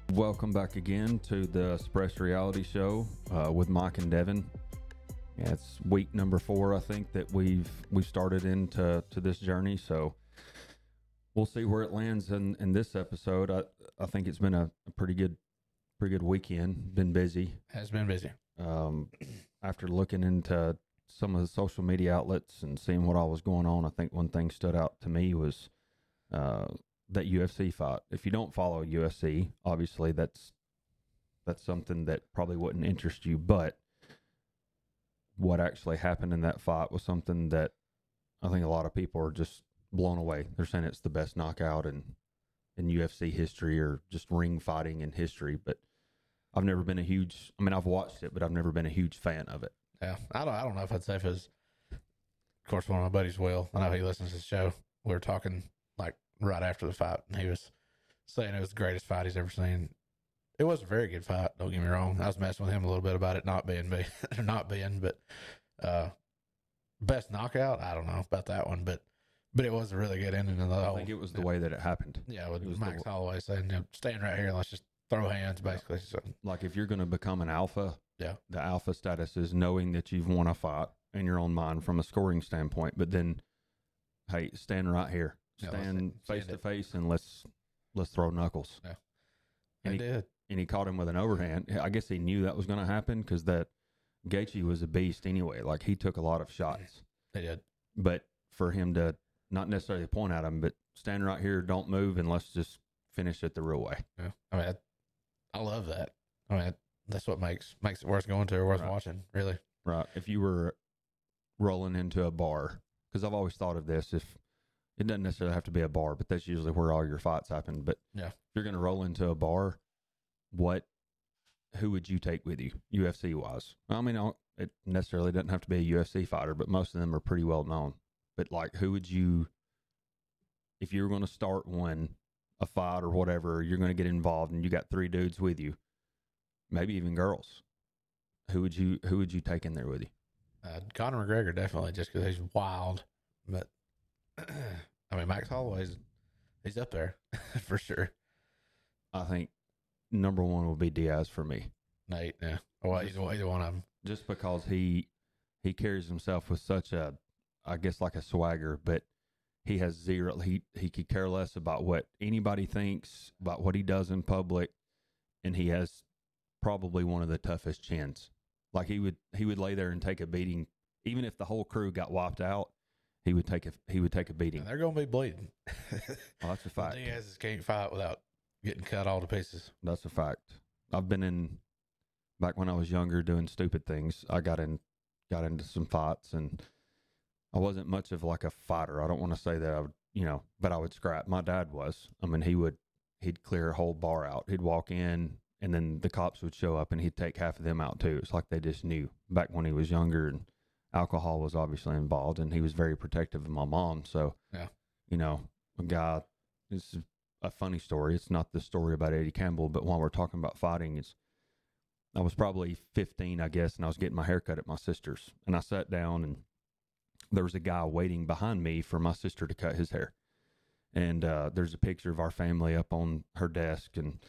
Welcome back again to the Express Reality Show with Mike and Devin. Yeah, it's week number 4, I think, that we've started into this journey. So we'll see where it lands in this episode. I think it's been a pretty good weekend. Been busy. Has been busy. After looking into some of the social media outlets and seeing what all was going on, I think one thing stood out to me was that UFC fight. If you don't follow UFC, obviously that's something that probably wouldn't interest you, but what actually happened in that fight was something that I think a lot of people are just blown away. They're saying it's the best knockout in UFC history, or just ring fighting in history, but I've never been I've watched it, but I've never been a huge fan of it. Yeah. I don't know if I'd say if it was, of course, one of my buddies, Will, I know he listens to the show. We were talking like right after the fight, and he was saying it was the greatest fight he's ever seen. It was a very good fight, don't get me wrong. I was messing with him a little bit about it not being, but best knockout, I don't know about that one, but it was a really good ending of the whole. I think it was the way that it happened. Yeah, with Max Holloway saying, stand right here, let's just throw hands, basically. So, like, if you're going to become an alpha, yeah, the alpha status is knowing that you've won a fight in your own mind from a scoring standpoint, but then, hey, stand right here. Stand face to face and let's throw knuckles. Yeah, and he did. And he caught him with an overhand. I guess he knew that was going to happen because that Gaethje was a beast anyway. Like, he took a lot of shots. He did. But for him to not necessarily point at him, but stand right here, don't move, and let's just finish it the real way. Yeah, I mean, I love that. I mean, that's what makes it worth going to or worth watching, really. Right. If you were rolling into a bar, because I've always thought of this, if it doesn't necessarily have to be a bar, but that's usually where all your fights happen. But yeah, if you're going to roll into a bar, who would you take with you, UFC wise? I mean, it necessarily doesn't have to be a UFC fighter, but most of them are pretty well known. But like, who would you, if you were going to start a fight or whatever, you're going to get involved and you got 3 dudes with you, maybe even girls, who would you take in there with you? Conor McGregor, definitely, just because he's wild. But I mean, Max Holloway's, he's up there for sure. I think number 1 will be Diaz for me. Nate, yeah. Well, he's one of them. Just because he carries himself with such a, I guess, like a swagger, but he has zero. He could care less about what anybody thinks, about what he does in public, and he has probably one of the toughest chins. Like, he would lay there and take a beating, even if the whole crew got wiped out. He would take a beating. They're going to be bleeding. Well, that's a fact. Diaz can't fight without getting cut all to pieces. That's a fact. I've been back when I was younger doing stupid things. I got into some fights, and I wasn't much of like a fighter. I don't want to say that I would, but I would scrap. My dad was. I mean, he'd clear a whole bar out. He'd walk in, and then the cops would show up, and he'd take half of them out too. It's like they just knew back when he was younger, and alcohol was obviously involved, and he was very protective of my mom. So, yeah, a guy, this is a funny story. It's not the story about Eddie Campbell, but while we're talking about fighting, I was probably 15, I guess, and I was getting my hair cut at my sister's, and I sat down, and there was a guy waiting behind me for my sister to cut his hair. And there's a picture of our family up on her desk, and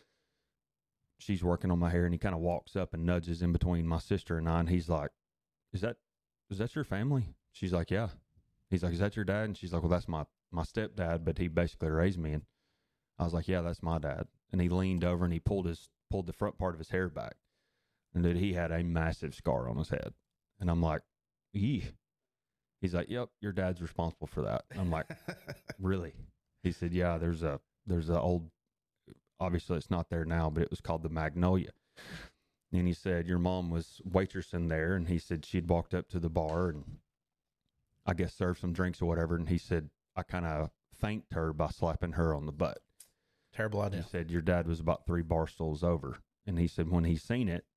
she's working on my hair, and he kind of walks up and nudges in between my sister and I, and he's like, is that your family? She's like, yeah. He's like, is that your dad? And she's like, well, that's my stepdad, but he basically raised me. And I was like, yeah, that's my dad. And he leaned over and he pulled the front part of his hair back. And dude, he had a massive scar on his head. And I'm like, yee. He's like, yep, your dad's responsible for that. I'm like, really? He said, yeah, there's a old, obviously it's not there now, but it was called the Magnolia. And he said, your mom was waitressing there. And he said she'd walked up to the bar and I guess served some drinks or whatever. And he said, I kind of thanked her by slapping her on the butt. Terrible idea. He said, your dad was about 3 bar stools over. And he said, when he seen it,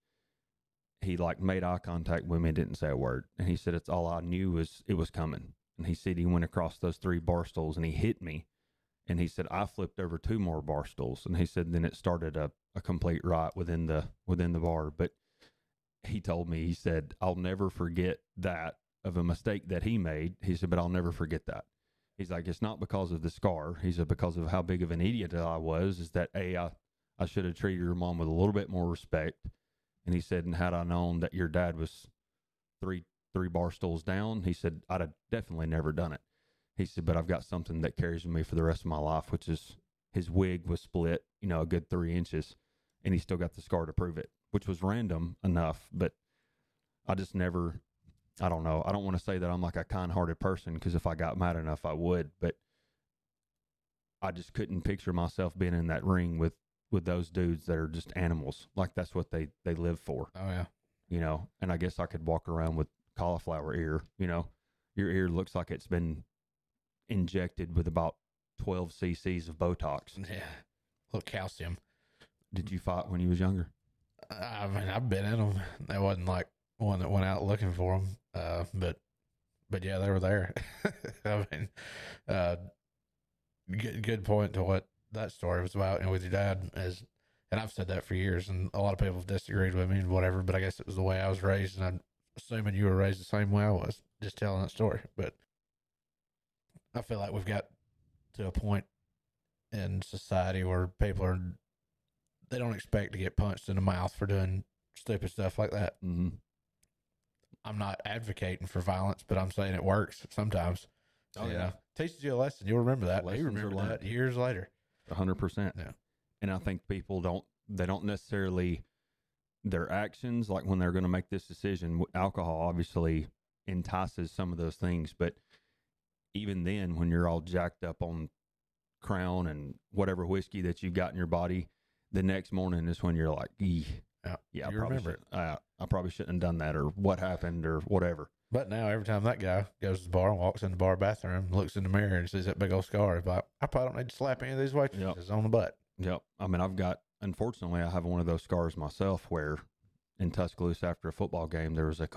he like made eye contact with me and didn't say a word. And he said, it's all I knew was it was coming. And he said he went across those 3 bar stools and he hit me. And he said, I flipped over 2 more bar stools. And he said, then it started a complete riot within the bar. But he told me, he said, I'll never forget that of a mistake that he made. He said, but I'll never forget that. He's like, it's not because of the scar. He said, because of how big of an idiot I was, is that I I should have treated your mom with a little bit more respect. And he said, and had I known that your dad was three bar stools down, he said, I'd have definitely never done it. He said, but I've got something that carries with me for the rest of my life, which is his wig was split, a good 3 inches, and he still got the scar to prove it, which was random enough. But I just never, I don't know. I don't want to say that I'm like a kind-hearted person, because if I got mad enough, I would. But I just couldn't picture myself being in that ring with those dudes that are just animals. Like that's what they live for. Oh yeah. And I guess I could walk around with cauliflower ear. Your ear looks like it's been injected with about 12 cc's of Botox. Yeah. A little calcium. Did you fight when you was younger? I mean, I've been in them. They wasn't like one that went out looking for them. But yeah, they were there. I mean, good point to what that story was about. And with your dad is, and I've said that for years, and a lot of people have disagreed with me and whatever, but I guess it was the way I was raised, and I'm assuming you were raised the same way I was, just telling that story. But I feel like we've got to a point in society where people they don't expect to get punched in the mouth for doing stupid stuff like that. Mm-hmm. I'm not advocating for violence, but I'm saying it works sometimes. Oh, yeah. Teaches you a lesson. You'll remember that. You Lessons remember are that learned. years later. 100%. Yeah. And I think people don't necessarily, their actions, like when they're going to make this decision, alcohol obviously entices some of those things. But even then, when you're all jacked up on Crown and whatever whiskey that you've got in your body, the next morning is when you're like, yeah, you I remember it. I probably shouldn't have done that, or what happened, or whatever. But now every time that guy goes to the bar and walks in the bar bathroom, looks in the mirror and sees that big old scar, he's like, I probably don't need to slap any of these waitresses on the butt. Yep. I mean, unfortunately, I have one of those scars myself where in Tuscaloosa after a football game, there was it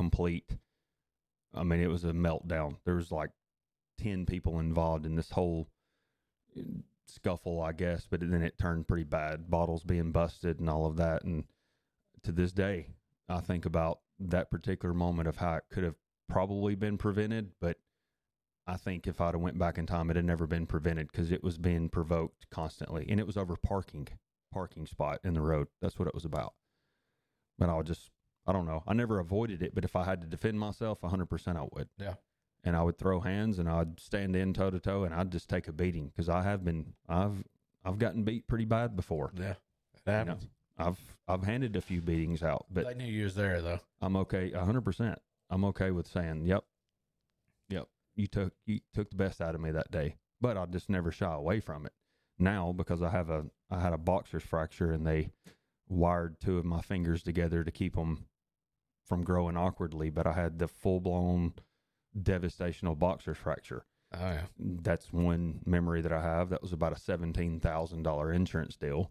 was a meltdown. There was like 10 people involved in this whole scuffle, I guess, but then it turned pretty bad. Bottles being busted and all of that. And to this day, I think about that particular moment of how it could have probably been prevented, but I think if I'd have went back in time, it had never been prevented because it was being provoked constantly, and it was over parking spot in the road. That's what it was about. But I don't know. I never avoided it, but if I had to defend myself, 100% I would. Yeah. And I would throw hands, and I'd stand in toe to toe, and I'd just take a beating because I've gotten beat pretty bad before. Yeah, it happens. I've handed a few beatings out, but they knew you was there though. I'm okay, 100%. I'm okay with saying, yep. You took the best out of me that day, but I'll just never shy away from it. Now, because I had a boxer's fracture, and they wired 2 of my fingers together to keep them from growing awkwardly, but I had the full-blown devastational boxer's fracture. Oh yeah. That's one memory that I have. That was about a $17,000 insurance deal.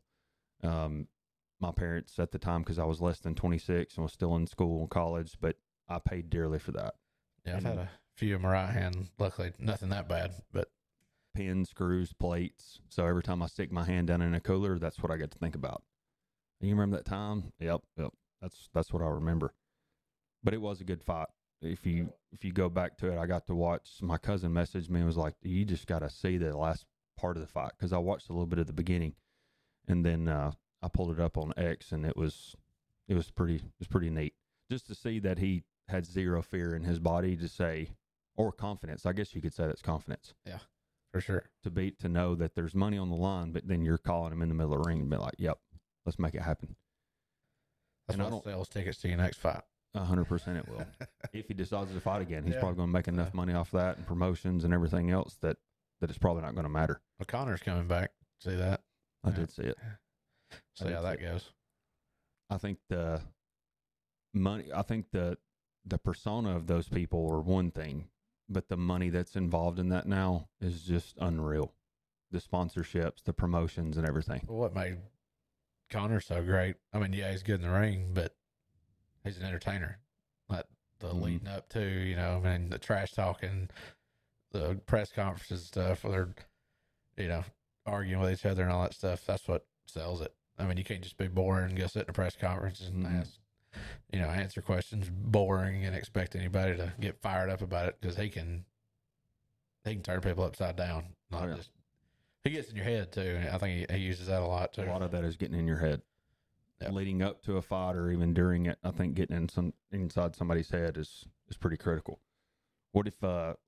My parents at the time, because I was less than 26 and was still in school and college, but I paid dearly for that. Yeah, I've had a few in my right hand. Luckily, nothing that bad, but pins, screws, plates. So every time I stick my hand down in a cooler, that's what I get to think about. You remember that time? Yep. That's what I remember. But it was a good fight. If you go back to it, I got to watch. My cousin messaged me and was like, "You just got to see the last part of the fight," because I watched a little bit of the beginning, and then I pulled it up on X, and it was pretty neat just to see that he had zero fear in his body to say, or confidence. I guess you could say that's confidence. Yeah, for sure. To know that there's money on the line, but then you're calling him in the middle of the ring and be like, "Yep, let's make it happen." That's what sells tickets to your next fight. 100% it will. If he decides to fight again, he's Yeah. probably going to make enough money off that and promotions and everything else that it's probably not going to matter. Well, Connor's coming back. See that? I did see it. See how that goes. I think the money, the persona of those people are one thing, but the money that's involved in that now is just unreal. The sponsorships, the promotions, and everything. Well, what made Connor so great? I mean, yeah, he's good in the ring, but he's an entertainer. Like the leading up to, I mean, the trash talking, the press conferences and stuff where they're, arguing with each other and all that stuff. That's what sells it. I mean, you can't just be boring and go sit in a press conference and ask, answer questions boring and expect anybody to get fired up about it, because he can turn people upside down. He gets in your head too. I think he uses that a lot too. A lot of that is getting in your head. Yep. Leading up to a fight or even during it, I think getting inside somebody's head is pretty critical. What if,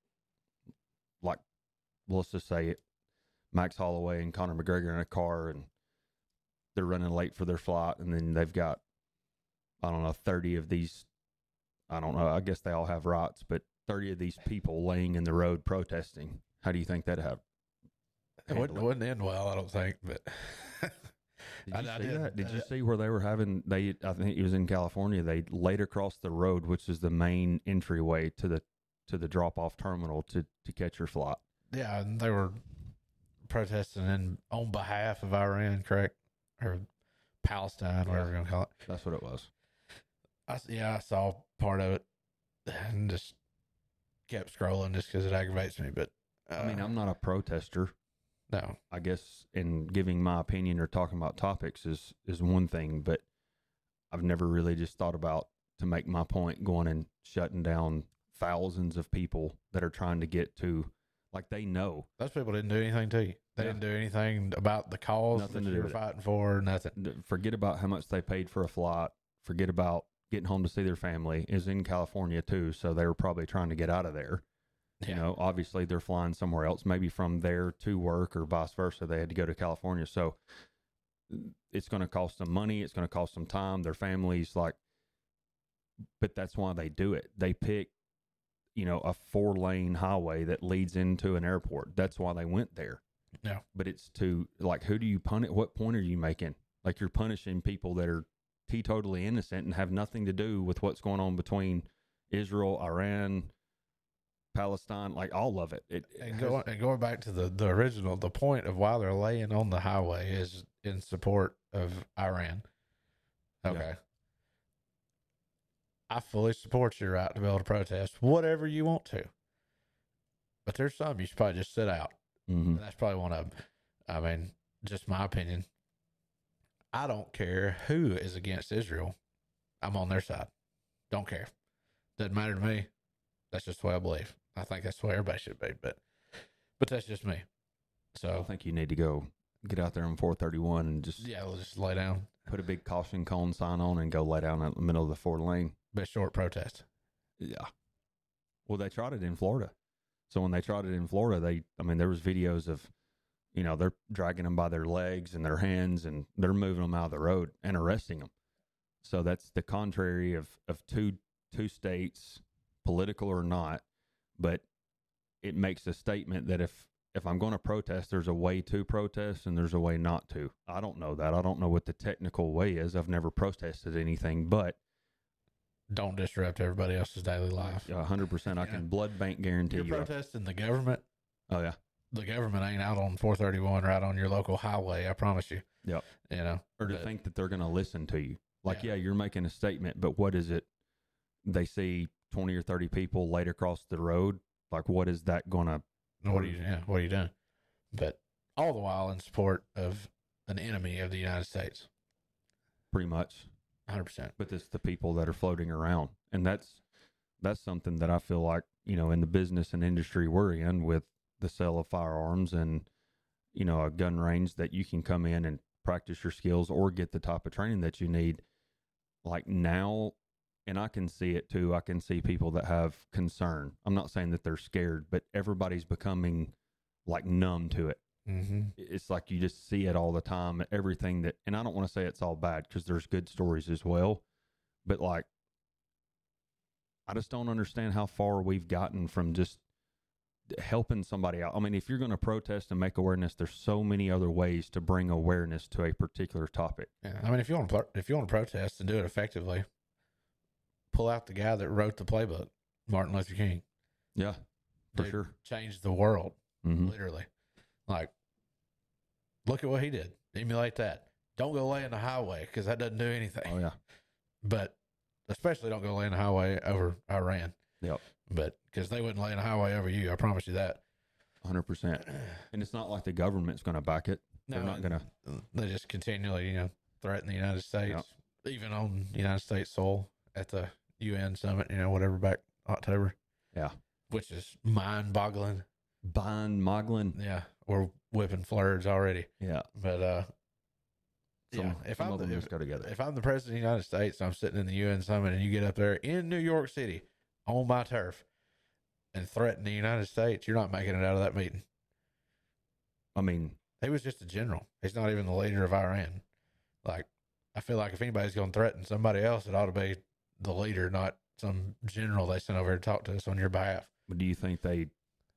like, let's just say it, Max Holloway and Conor McGregor in a car and they're running late for their flight, and then they've got, I don't know, 30 of these, I don't know, I guess they all have rights, but 30 of these people laying in the road protesting. How do you think that'd have? It wouldn't end well, I don't think, but... Did you see that? Did you see where they were having, I think it was in California, they laid across the road, which is the main entryway to the drop-off terminal to catch your flight. Yeah, and they were protesting on behalf of Iran, correct? Or Palestine, whatever you want to call it. That's what it was. I saw part of it and just kept scrolling just because it aggravates me. But I mean, I'm not a protester. No. I guess in giving my opinion or talking about topics is one thing, but I've never really just thought about, to make my point, going and shutting down thousands of people that are trying to get to, like, they know. Those people didn't do anything to you. They didn't do anything about the cause Nothing that to you do were with fighting for, nothing. Forget about how much they paid for a flight. Forget about getting home to see their family. Is in California too, so they were probably trying to get out of there. Yeah. You know, obviously they're flying somewhere else, maybe from there to work or vice versa. They had to go to California. So it's going to cost them money. It's going to cost them time, their families, but that's why they do it. They pick, a 4-lane highway that leads into an airport. That's why they went there. Yeah. But it's to, who do you punish? What point are you making? Like, you're punishing people that are teetotally innocent and have nothing to do with what's going on between Israel, Iran, Palestine, all of it. Going back to the original, the point of why they're laying on the highway is in support of Iran. Okay. Yeah. I fully support your right to be able to protest whatever you want to. But there's some you should probably just sit out. Mm-hmm. And that's probably one of them. I mean, just my opinion. I don't care who is against Israel. I'm on their side. Don't care. Doesn't matter to me. That's just the way I believe. I think that's the way everybody should be, but that's just me. So I think you need to go get out there on 431 and we'll just lay down. Put a big caution cone sign on and go lay down in the middle of the 4-lane. But short protest. Yeah. Well, they tried it in Florida. So when they tried it in Florida, there was videos of, they're dragging them by their legs and their hands, and they're moving them out of the road and arresting them. So that's the contrary of two states, political or not, but it makes a statement that if I'm going to protest, there's a way to protest and there's a way not to. I don't know that. I don't know what the technical way is. I've never protested anything, but don't disrupt everybody else's daily life. 100%. I can blood bank guarantee You're protesting the government. Oh, yeah. The government ain't out on 431 right on your local highway, I promise you. Yep. Or to think that they're going to listen to you. You're making a statement, but what is it? They see 20 or 30 people laid across the road. What is that going to... What are you doing? But all the while in support of an enemy of the United States. Pretty much. 100%. But it's the people that are floating around. And that's something that I feel like, in the business and industry we're in, with the sale of firearms and, a gun range that you can come in and practice your skills or get the type of training that you need. Now, and I can see it too. I can see people that have concern. I'm not saying that they're scared, but everybody's becoming numb to it. Mm-hmm. It's you just see it all the time. Everything that, and I don't want to say it's all bad because there's good stories as well, but I just don't understand how far we've gotten from just helping somebody out. I mean, if you're going to protest and make awareness, there's so many other ways to bring awareness to a particular topic. Yeah, I mean, if you want to protest and do it effectively, pull out the guy that wrote the playbook, Martin Luther King. Yeah, for sure. Changed the world, mm-hmm. literally. Look at what he did. Emulate that. Don't go lay in the highway because that doesn't do anything. Oh, yeah. But especially don't go lay in the highway over Iran. Yep. But because they wouldn't lay in the highway over you, I promise you that. 100%. And it's not like the government's going to back it. No, they're not going to. They just continually, threaten the United States, even on United States soil at the UN summit, whatever, back October. Yeah. Which is mind-boggling. Mind-boggling. Yeah. we're whipping flirts already. Yeah. But if some I'm of them the, just go together. if I'm the president of the United States, I'm sitting in the UN summit, and you get up there in New York City on my turf and threaten the United States, you're not making it out of that meeting. I mean, He was just a general. He's not even the leader of Iran. Like, I feel like if anybody's going to threaten somebody else, it ought to be the leader, not some general they sent over to talk to us on your behalf. but do you think they?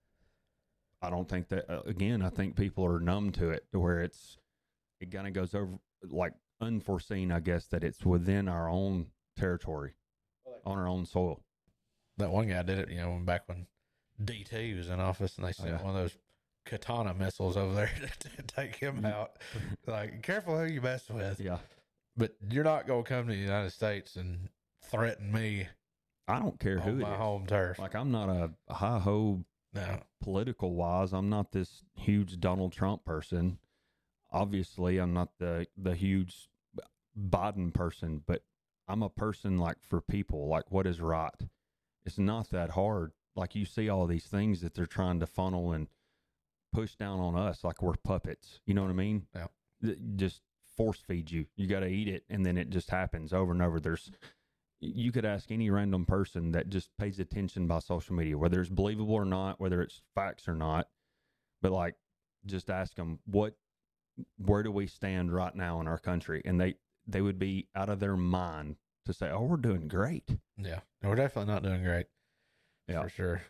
I don't think that. Again, I think people are numb to it, to where it kind of goes over like unforeseen. I guess that it's within our own territory, on our own soil. That one guy did it, back when DT was in office, and they sent one of those katana missiles over there to take him out. Like, careful who you mess with. Yeah. But you're not going to come to the United States and threaten me. I don't care who on it my is. home turf. Like, I'm not a hi-ho No. political wise. I'm not this huge Donald Trump person. Obviously, I'm not the huge Biden person, but I'm a person like for people, like what is right. It's not that hard. Like, you see all these things that they're trying to funnel and push down on us like we're puppets. You know what I mean? Yeah. Just force feed you. You got to eat it, and then it just happens over and over. You could ask any random person that just pays attention by social media, whether it's believable or not, whether it's facts or not, but like, just ask them where do we stand right now in our country? And they would be out of their mind to say, oh, we're doing great. Yeah. We're definitely not doing great. Yeah. For sure.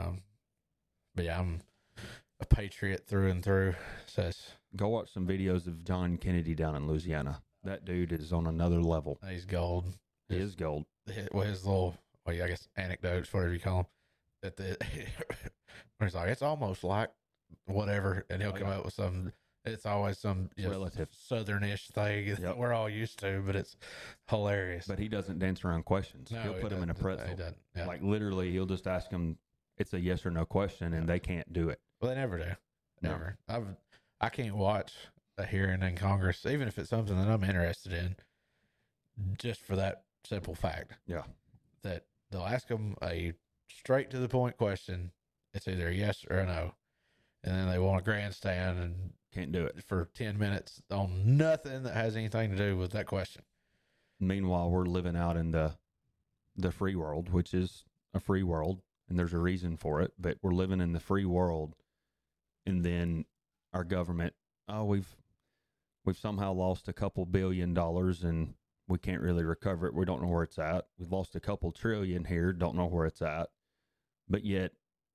But yeah, I'm a patriot through and through. Go watch some videos of John Kennedy down in Louisiana. That dude is on another level. He's gold. He is gold. His little, I guess, anecdotes, whatever you call them, where he's like, it's almost like whatever, and he'll come up with some. It's always some relative southernish thing that we're all used to, but it's hilarious. But he doesn't dance around questions. No, He'll put them in a pretzel. He doesn't. Yeah. Like, literally, he'll just ask them. It's a yes or no question, and they can't do it. Well, they never do. No. Never. I can't watch a hearing in Congress, even if it's something that I'm interested in, just for that simple fact. Yeah. That they'll ask them a straight to the point question. It's either a yes or a no. And then they want a grandstand and can't do it for 10 minutes on nothing that has anything to do with that question. Meanwhile, we're living out in the free world, which is a free world, and there's a reason for it, but we're living in the free world. And then our government, we've somehow lost a couple $2 billion and we can't really recover it. We don't know where it's at. We've lost a couple trillion here, don't know where it's at. But yet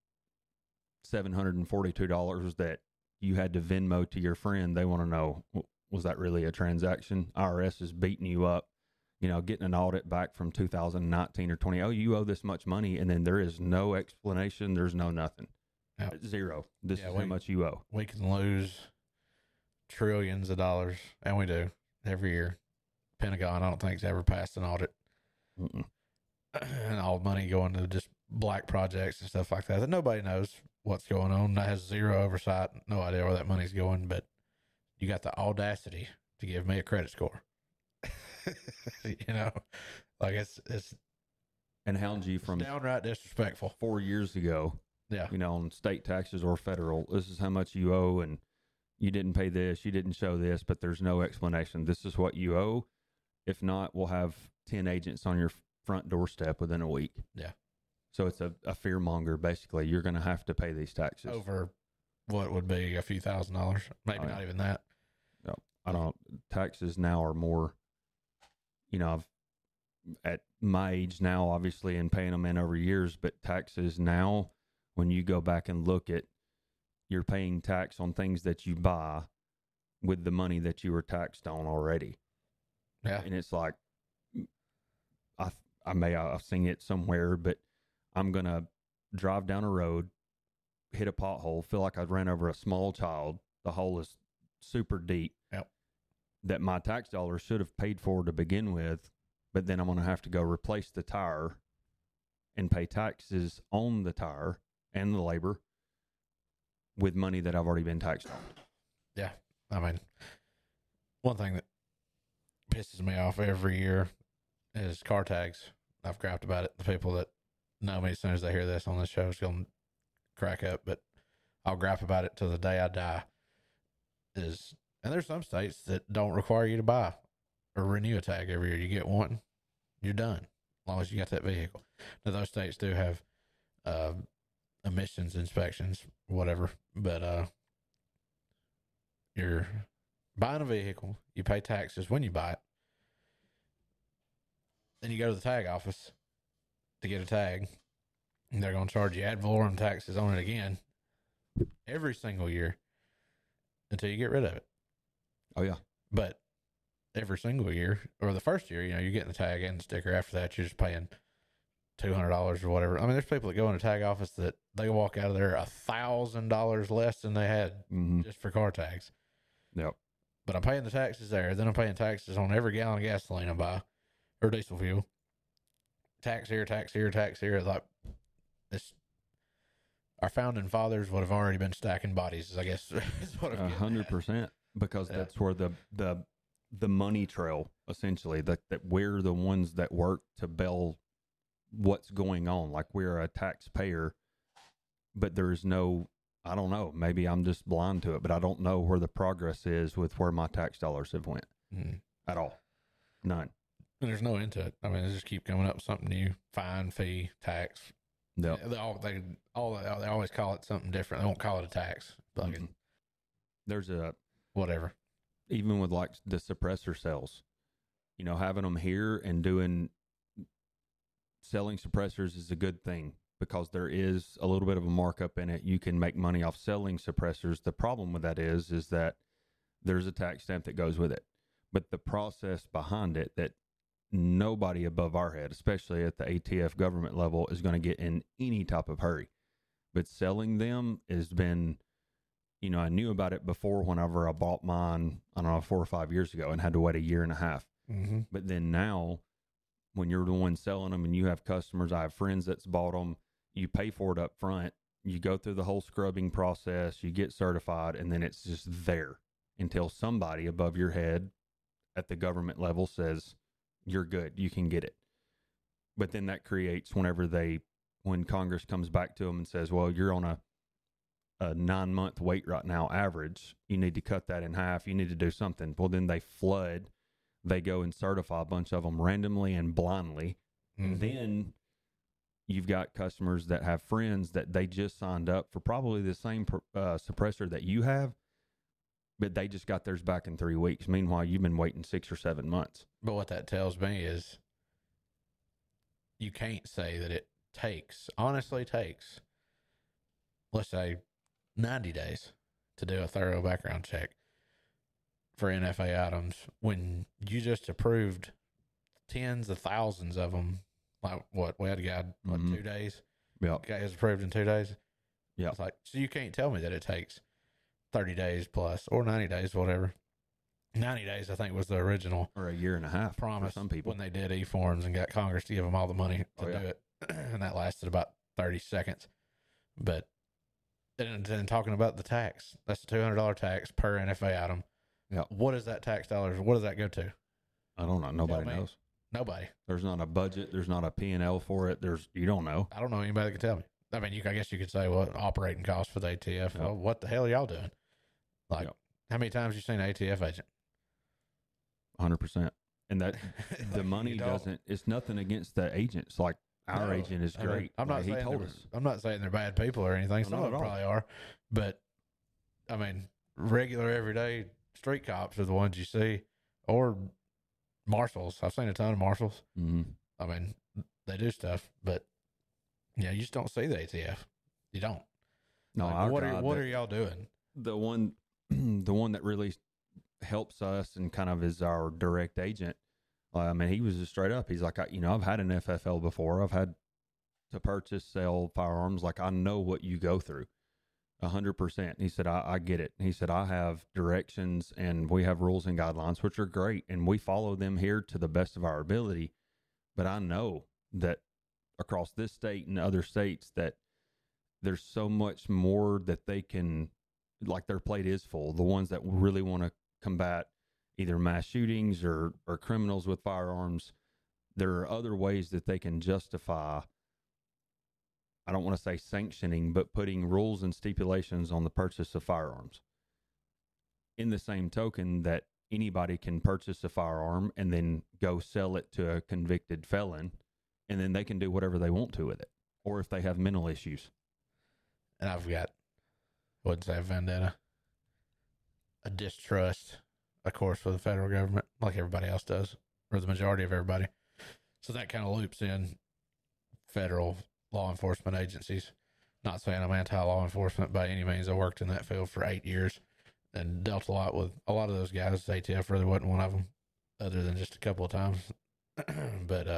$742 that you had to Venmo to your friend, they want to know, was that really a transaction? IRS is beating you up, getting an audit back from 2019 or 20. Oh, you owe this much money. And then there is no explanation. There's no nothing. Yep. Zero. This is how much you owe. We can lose trillions of dollars, and we do every year. Pentagon, I don't think, has ever passed an audit. Mm-mm. And all money going to just black projects and stuff like that nobody knows what's going on. That has zero oversight, no idea where that money's going, but you got the audacity to give me a credit score. Like it's and hound you from downright disrespectful. 4 years ago. Yeah. On state taxes or federal, this is how much you owe, and you didn't pay this, you didn't show this, but there's no explanation. This is what you owe. If not, we'll have 10 agents on your front doorstep within a week. Yeah. So it's a fear monger, basically. You're going to have to pay these taxes. Over what would be a few $1,000s, maybe not even that. No, taxes now are more, I've, at my age now, obviously, and paying them in over years, but taxes now, when you go back and look at, you're paying tax on things that you buy with the money that you were taxed on already. Yeah. And it's like, I've seen it somewhere, but I'm going to drive down a road, hit a pothole, feel like I ran over a small child. The hole is super deep. Yep. That my tax dollars should have paid for to begin with, but then I'm going to have to go replace the tire and pay taxes on the tire and the labor with money that I've already been taxed on. Yeah. I mean, one thing that pisses me off every year is car tags. I've griped about it. The people that know me, as soon as they hear this on this show, is going to crack up. But I'll gripe about it till the day I die. And there's some states that don't require you to buy or renew a tag every year. You get one, you're done, as long as you got that vehicle. Now, those states do have emissions inspections, whatever, but you're buying a vehicle, you pay taxes when you buy it, then you go to the tag office to get a tag, and they're going to charge you ad valorem taxes on it again every single year until you get rid of it. Oh, yeah. But every single year, or the first year, you're getting the tag and the sticker. After that, you're just paying $200 or whatever. I mean, there's people that go in a tag office that they walk out of there $1,000 less than they had just for car tags. Yep. But I'm paying the taxes there. Then I'm paying taxes on every gallon of gasoline I buy, or diesel fuel. Tax here, tax here, tax here. Like, this, our founding fathers would have already been stacking bodies, I guess. Is what I'm 100%. Because that's where the money trail, essentially, that we're the ones that work to bail what's going on. Like, we're a taxpayer, but there's no, I don't know, maybe I'm just blind to it, but I don't know where the progress is with where my tax dollars have went at all. None. And there's no end to it. I mean, they just keep coming up with something new. Fine, fee, tax. Yep. They always call it something different. They won't call it a tax. There's a, whatever. Even with like the suppressor sales, having them here and selling suppressors is a good thing because there is a little bit of a markup in it. You can make money off selling suppressors. The problem with that is that there's a tax stamp that goes with it, but the process behind it that nobody above our head, especially at the ATF government level, is going to get in any type of hurry. But selling them has been, I knew about it before whenever I bought mine, I don't know, 4 or 5 years ago and had to wait a year and a half. Mm-hmm. But then now, when you're the one selling them and you have customers, I have friends that's bought them, you pay for it up front, you go through the whole scrubbing process, you get certified, and then it's just there until somebody above your head at the government level says, you're good, you can get it. But then that creates when Congress comes back to them and says, well, you're on a 9-month wait right now average, you need to cut that in half, you need to do something. Well, then they go and certify a bunch of them randomly and blindly. Mm-hmm. And then you've got customers that have friends that they just signed up for probably the same suppressor that you have, but they just got theirs back in 3 weeks. Meanwhile, you've been waiting 6 or 7 months. But what that tells me is you can't say that it honestly takes, let's say, 90 days to do a thorough background check for NFA items when you just approved tens of thousands of them. Like, what, we had a guy, 2 days? Yeah. Guy was approved in 2 days? Yeah. It's like, so you can't tell me that it takes 30 days plus or 90 days, whatever. 90 days, I think, was the original. Or a year and a half promise for some people. When they did e-forms and got Congress to give them all the money to do it. And that lasted about 30 seconds. But then talking about the tax, that's a $200 tax per NFA item. Yeah. What is that tax dollars? What does that go to? I don't know. Nobody knows. Nobody. There's not a budget. There's not a P&L for it. You don't know. I don't know anybody that can tell me. I mean, I guess you could say, well, operating costs for the ATF. Yep. Well, what the hell are y'all doing? Like, how many times you seen an ATF agent? 100%. And that the money doesn't, it's nothing against the agents. Like, our agent is great. I'm not saying he told us. I'm not saying they're bad people or anything. Some of them probably are. But, I mean, regular, everyday street cops are the ones you see. Or marshals. I've seen a ton of marshals. Mm-hmm. I mean, they do stuff. But, you just don't see the ATF. You don't. No, like, what are y'all doing? The one that really helps us and kind of is our direct agent. I mean, he was just straight up. He's like, I've had an FFL before. I've had to purchase, sell firearms. Like, I know what you go through 100%. He said, I get it. He said, I have directions and we have rules and guidelines, which are great. And we follow them here to the best of our ability. But I know that across this state and other states that there's so much more that they can, like, their plate is full. The ones that really want to combat either mass shootings or criminals with firearms, there are other ways that they can justify I don't want to say sanctioning, but putting rules and stipulations on the purchase of firearms. In the same token that anybody can purchase a firearm and then go sell it to a convicted felon, and then they can do whatever they want to with it, or if they have mental issues. And I've got, I wouldn't say a vendetta, a distrust, of course, for the federal government, like everybody else does, or the majority of everybody. So that kind of loops in federal law enforcement agencies. Not saying I'm anti-law enforcement by any means. I worked in that field for 8 years and dealt a lot with a lot of those guys. ATF really wasn't one of them, other than just a couple of times. But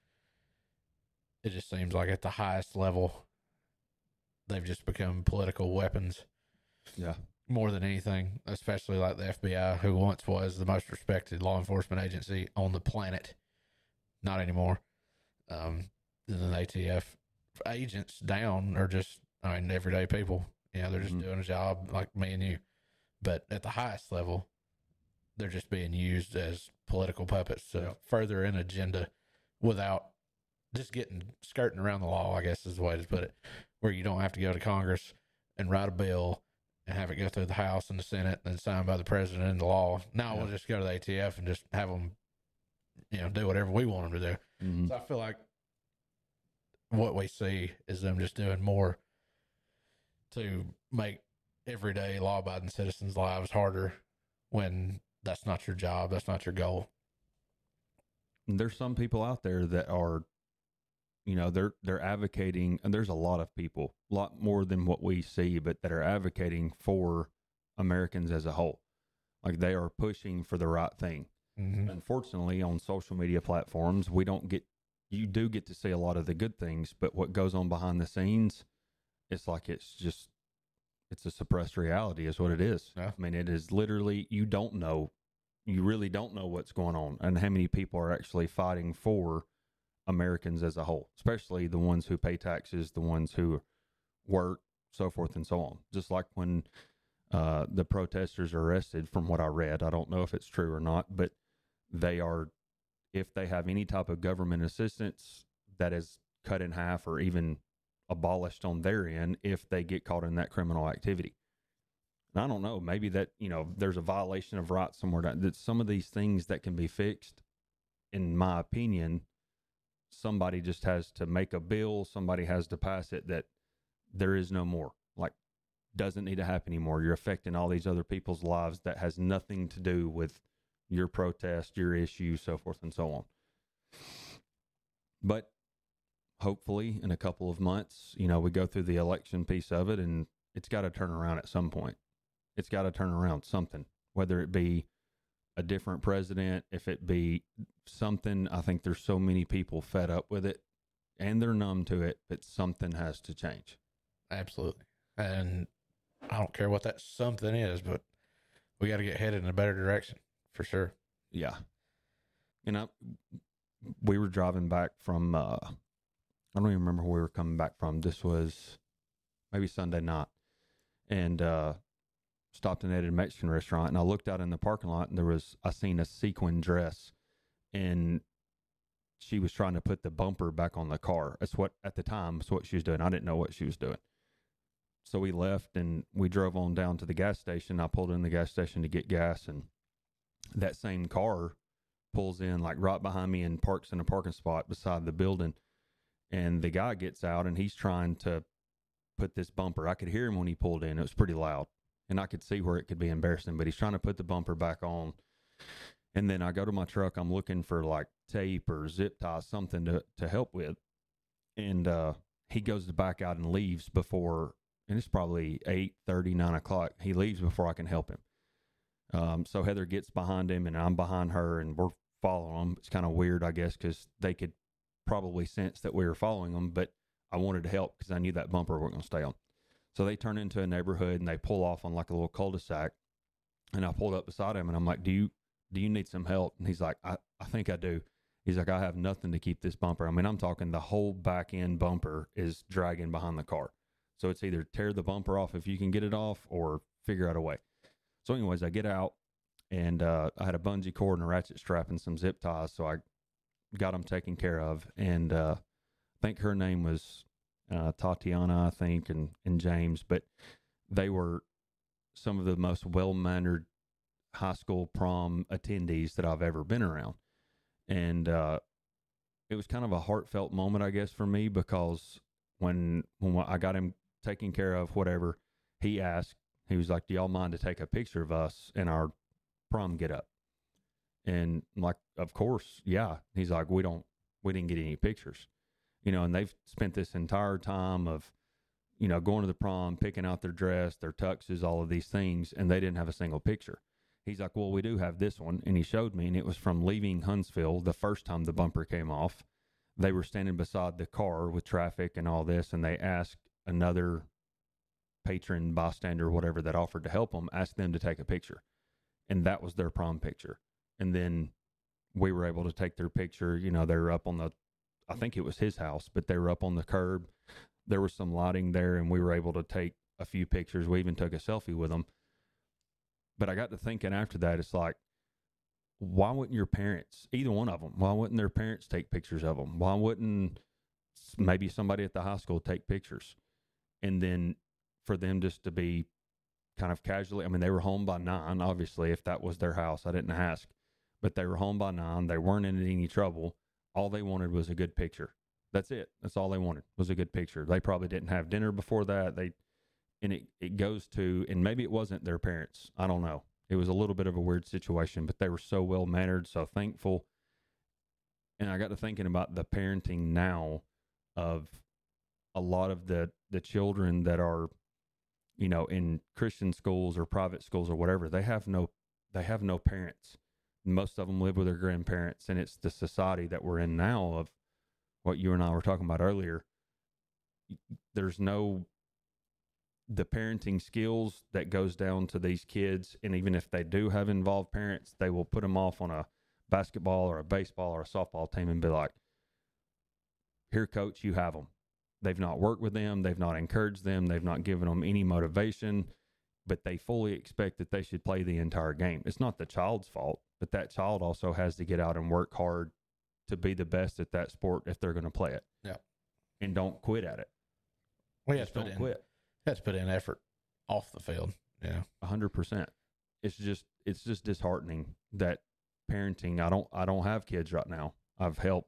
it just seems like at the highest level, they've just become political weapons. Yeah. More than anything, especially like the FBI, who once was the most respected law enforcement agency on the planet. Not anymore. And then ATF agents down are just, I mean, everyday people. You know, they're just doing a job like me and you. But at the highest level, they're just being used as political puppets to further an agenda without just skirting around the law, I guess is the way to put it, where you don't have to go to Congress and write a bill and have it go through the House and the Senate and then signed by the president into law. Now we'll just go to the ATF and just have them, you know, do whatever we want them to do. So I feel like what we see is them just doing more to make everyday law-abiding citizens' lives harder when that's not your job, that's not your goal. And there's some people out there that are, you know, they're advocating, and there's a lot of people, a lot more than what we see, but that are advocating for Americans as a whole. Like they are pushing for the right thing. Unfortunately, on social media platforms, you do get to see a lot of the good things, but what goes on behind the scenes, it's like it's a suppressed reality is what it is. Yeah. I mean, it is literally, you really don't know what's going on and how many people are actually fighting for Americans as a whole, especially the ones who pay taxes, the ones who work, so forth and so on. Just like when the protesters are arrested, from what I read, I don't know if it's true or not, but they are, if they have any type of government assistance, that is cut in half or even abolished on their end if they get caught in that criminal activity. And I don't know, maybe that, you know, there's a violation of rights somewhere, that some of these things that can be fixed, in my opinion, somebody just has to make a bill, somebody has to pass it, that there is no more, like, doesn't need to happen anymore. You're affecting all these other people's lives that has nothing to do with your protest, your issue, so forth and so on. But hopefully in a couple of months, you know, we go through the election piece of it, and it's got to turn around at some point. It's got to turn around something, whether it be a different president, if it be something. I think there's so many people fed up with it and they're numb to it, but something has to change. Absolutely. And I don't care what that something is, but we got to get headed in a better direction for sure. Yeah. And we were driving back from, I don't even remember where we were coming back from. This was maybe Sunday night, and stopped in at a Mexican restaurant, and I looked out in the parking lot, and I seen a sequin dress, and she was trying to put the bumper back on the car. That's what, at the time, that's what she was doing. I didn't know what she was doing. So we left and we drove on down to the gas station. I pulled in the gas station to get gas, and that same car pulls in like right behind me and parks in a parking spot beside the building. And the guy gets out and he's trying to put this bumper. I could hear him when he pulled in. It was pretty loud, and I could see where it could be embarrassing, but he's trying to put the bumper back on. And then I go to my truck. I'm looking for like tape or zip tie, something to help with. And he goes to back out and leaves before, and it's probably 8:30, 9 o'clock. He leaves before I can help him. So Heather gets behind him and I'm behind her, and we're following him. It's kind of weird, I guess, because they could probably sense that we were following them, but I wanted to help because I knew that bumper wasn't going to stay on. So they turn into a neighborhood and they pull off on like a little cul-de-sac, and I pulled up beside him and I'm like, do you need some help? And he's like, I think I do. He's like, I have nothing to keep this bumper. I mean, I'm talking the whole back end bumper is dragging behind the car. So it's either tear the bumper off if you can get it off, or figure out a way. So anyways, I get out, and I had a bungee cord and a ratchet strap and some zip ties. So I got them taken care of. And I think her name was Tatiana, I think, and James, but they were some of the most well-mannered high school prom attendees that I've ever been around. And it was kind of a heartfelt moment, I guess, for me, because when I got him taken care of, whatever, he was like, do y'all mind to take a picture of us in our prom get up? And I'm like, of course, yeah. He's like, we didn't get any pictures, and they've spent this entire time of, going to the prom, picking out their dress, their tuxes, all of these things, and they didn't have a single picture. He's like, well, we do have this one. And he showed me, and it was from leaving Huntsville the first time the bumper came off. They were standing beside the car with traffic and all this, and they asked another patron, bystander, whatever, that offered to help them, asked them to take a picture. And that was their prom picture. And then we were able to take their picture. They were up on I think it was his house, but they were up on the curb. There was some lighting there, and we were able to take a few pictures. We even took a selfie with them. But I got to thinking after that, it's like, why wouldn't your parents, either one of them, why wouldn't their parents take pictures of them? Why wouldn't maybe somebody at the high school take pictures? And then for them just to be kind of casually, I mean, they were home by 9, obviously, if that was their house. I didn't ask. But they were home by 9. They weren't in any trouble. All they wanted was a good picture. That's it. That's all they wanted, was a good picture. They probably didn't have dinner before that. And it goes to, and maybe it wasn't their parents. I don't know. It was a little bit of a weird situation, but they were so well-mannered, so thankful. And I got to thinking about the parenting now of a lot of the children that are, in Christian schools or private schools or whatever. They have no parents. Most of them live with their grandparents, and it's the society that we're in now of what you and I were talking about earlier. There's no the parenting skills that goes down to these kids. And even if they do have involved parents, they will put them off on a basketball or a baseball or a softball team and be like, here, coach, you have them. They've not worked with them. They've not encouraged them. They've not given them any motivation, but they fully expect that they should play the entire game. It's not the child's fault, but that child also has to get out and work hard to be the best at that sport if they're going to play it. Yeah. And don't quit at it. Well, you don't quit. You have to put in effort off the field. Yeah. 100%. It's just disheartening that parenting, I don't have kids right now. I've helped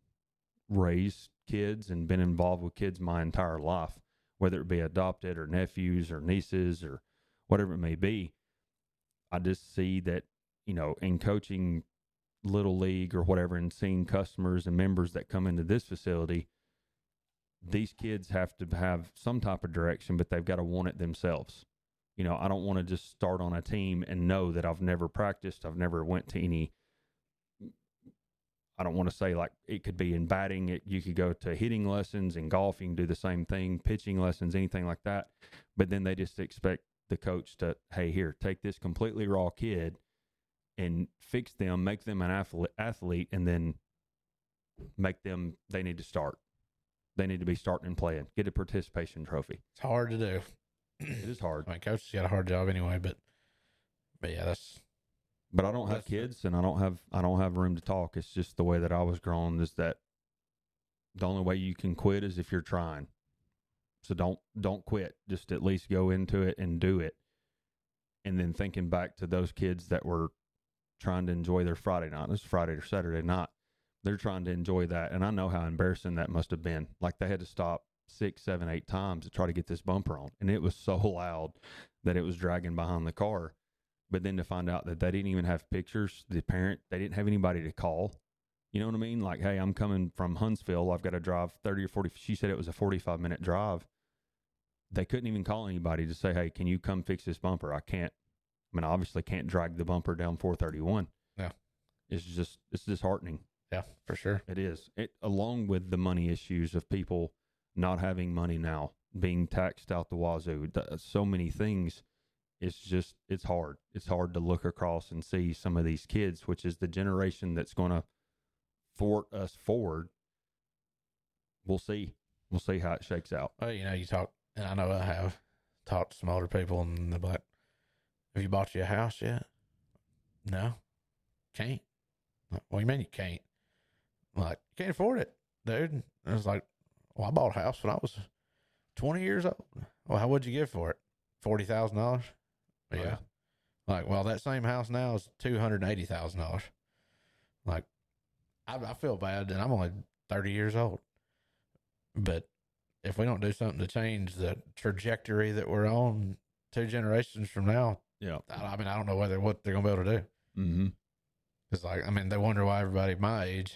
raise kids and been involved with kids my entire life, whether it be adopted or nephews or nieces or whatever it may be. I just see that, in coaching little league or whatever and seeing customers and members that come into this facility, these kids have to have some type of direction, but they've got to want it themselves. I don't want to just start on a team and know that I've never practiced. I've never went to any, I don't want to say like it could be in batting. You could go to hitting lessons and golf. You can do the same thing, pitching lessons, anything like that. But then they just expect the coach to, hey, here, take this completely raw kid and fix them, make them an athlete, and then they need to start. They need to be starting and playing, get a participation trophy. It's hard to do. It is hard. I mean, coach's got a hard job anyway, but yeah, But I don't have kids, and I don't have room to talk. It's just the way that I was grown. Is that the only way you can quit is if you're trying. So don't quit. Just at least go into it and do it. And then thinking back to those kids that were trying to enjoy their Friday night. It was Friday or Saturday night. They're trying to enjoy that, and I know how embarrassing that must have been. Like they had to stop 6, 7, 8 times to try to get this bumper on, and it was so loud that it was dragging behind the car. But then to find out that they didn't even have pictures, they didn't have anybody to call. You know what I mean? Like, hey, I'm coming from Huntsville. I've got to drive 30 or 40. She said it was a 45-minute drive. They couldn't even call anybody to say, hey, can you come fix this bumper? I can't. I mean, I obviously can't drag the bumper down 431. Yeah. It's disheartening. Yeah, for sure. It is. Along with the money issues of people not having money now, being taxed out the wazoo, so many things. It's hard. It's hard to look across and see some of these kids, which is the generation that's going to thwart us forward. We'll see. We'll see how it shakes out. Well, you talk, and I know I have talked to some older people, and they're like, have you bought you a house yet? No. Can't. What do you mean you can't? I'm like, you can't afford it, dude. And I was like, Well, I bought a house when I was 20 years old. Well, how would you give for it? $40,000? Yeah. yeah. Like, well, that same house now is $280,000. Like, I feel bad, and I'm only 30 years old. But if we don't do something to change the trajectory that we're on 2 generations from now, Yeah. I mean, I don't know what they're going to be able to do. Mm-hmm. Because, like, I mean, they wonder why everybody my age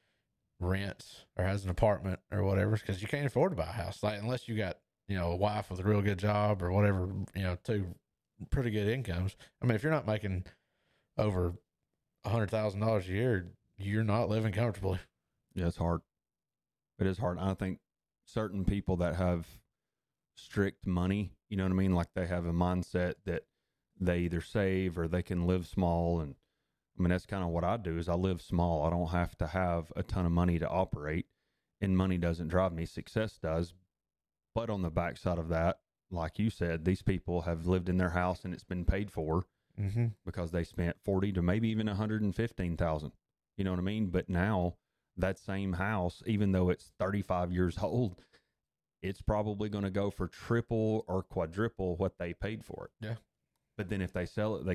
rents or has an apartment or whatever, because you can't afford to buy a house. Like, unless you got, a wife with a real good job or whatever, 2 pretty good incomes. I mean, if you're not making over $100,000 a year, you're not living comfortably. Yeah, it's hard. It is hard. I think certain people that have strict money, you know what I mean? Like they have a mindset that they either save or they can live small. And I mean, that's kind of what I do is I live small. I don't have to have a ton of money to operate, and money doesn't drive me. Success does. But on the backside of that, like you said, these people have lived in their house and it's been paid for because they spent 40 to maybe even 115,000. You know what I mean? But now that same house, even though it's 35 years old, it's probably going to go for triple or quadruple what they paid for it. Yeah. But then if they sell it, they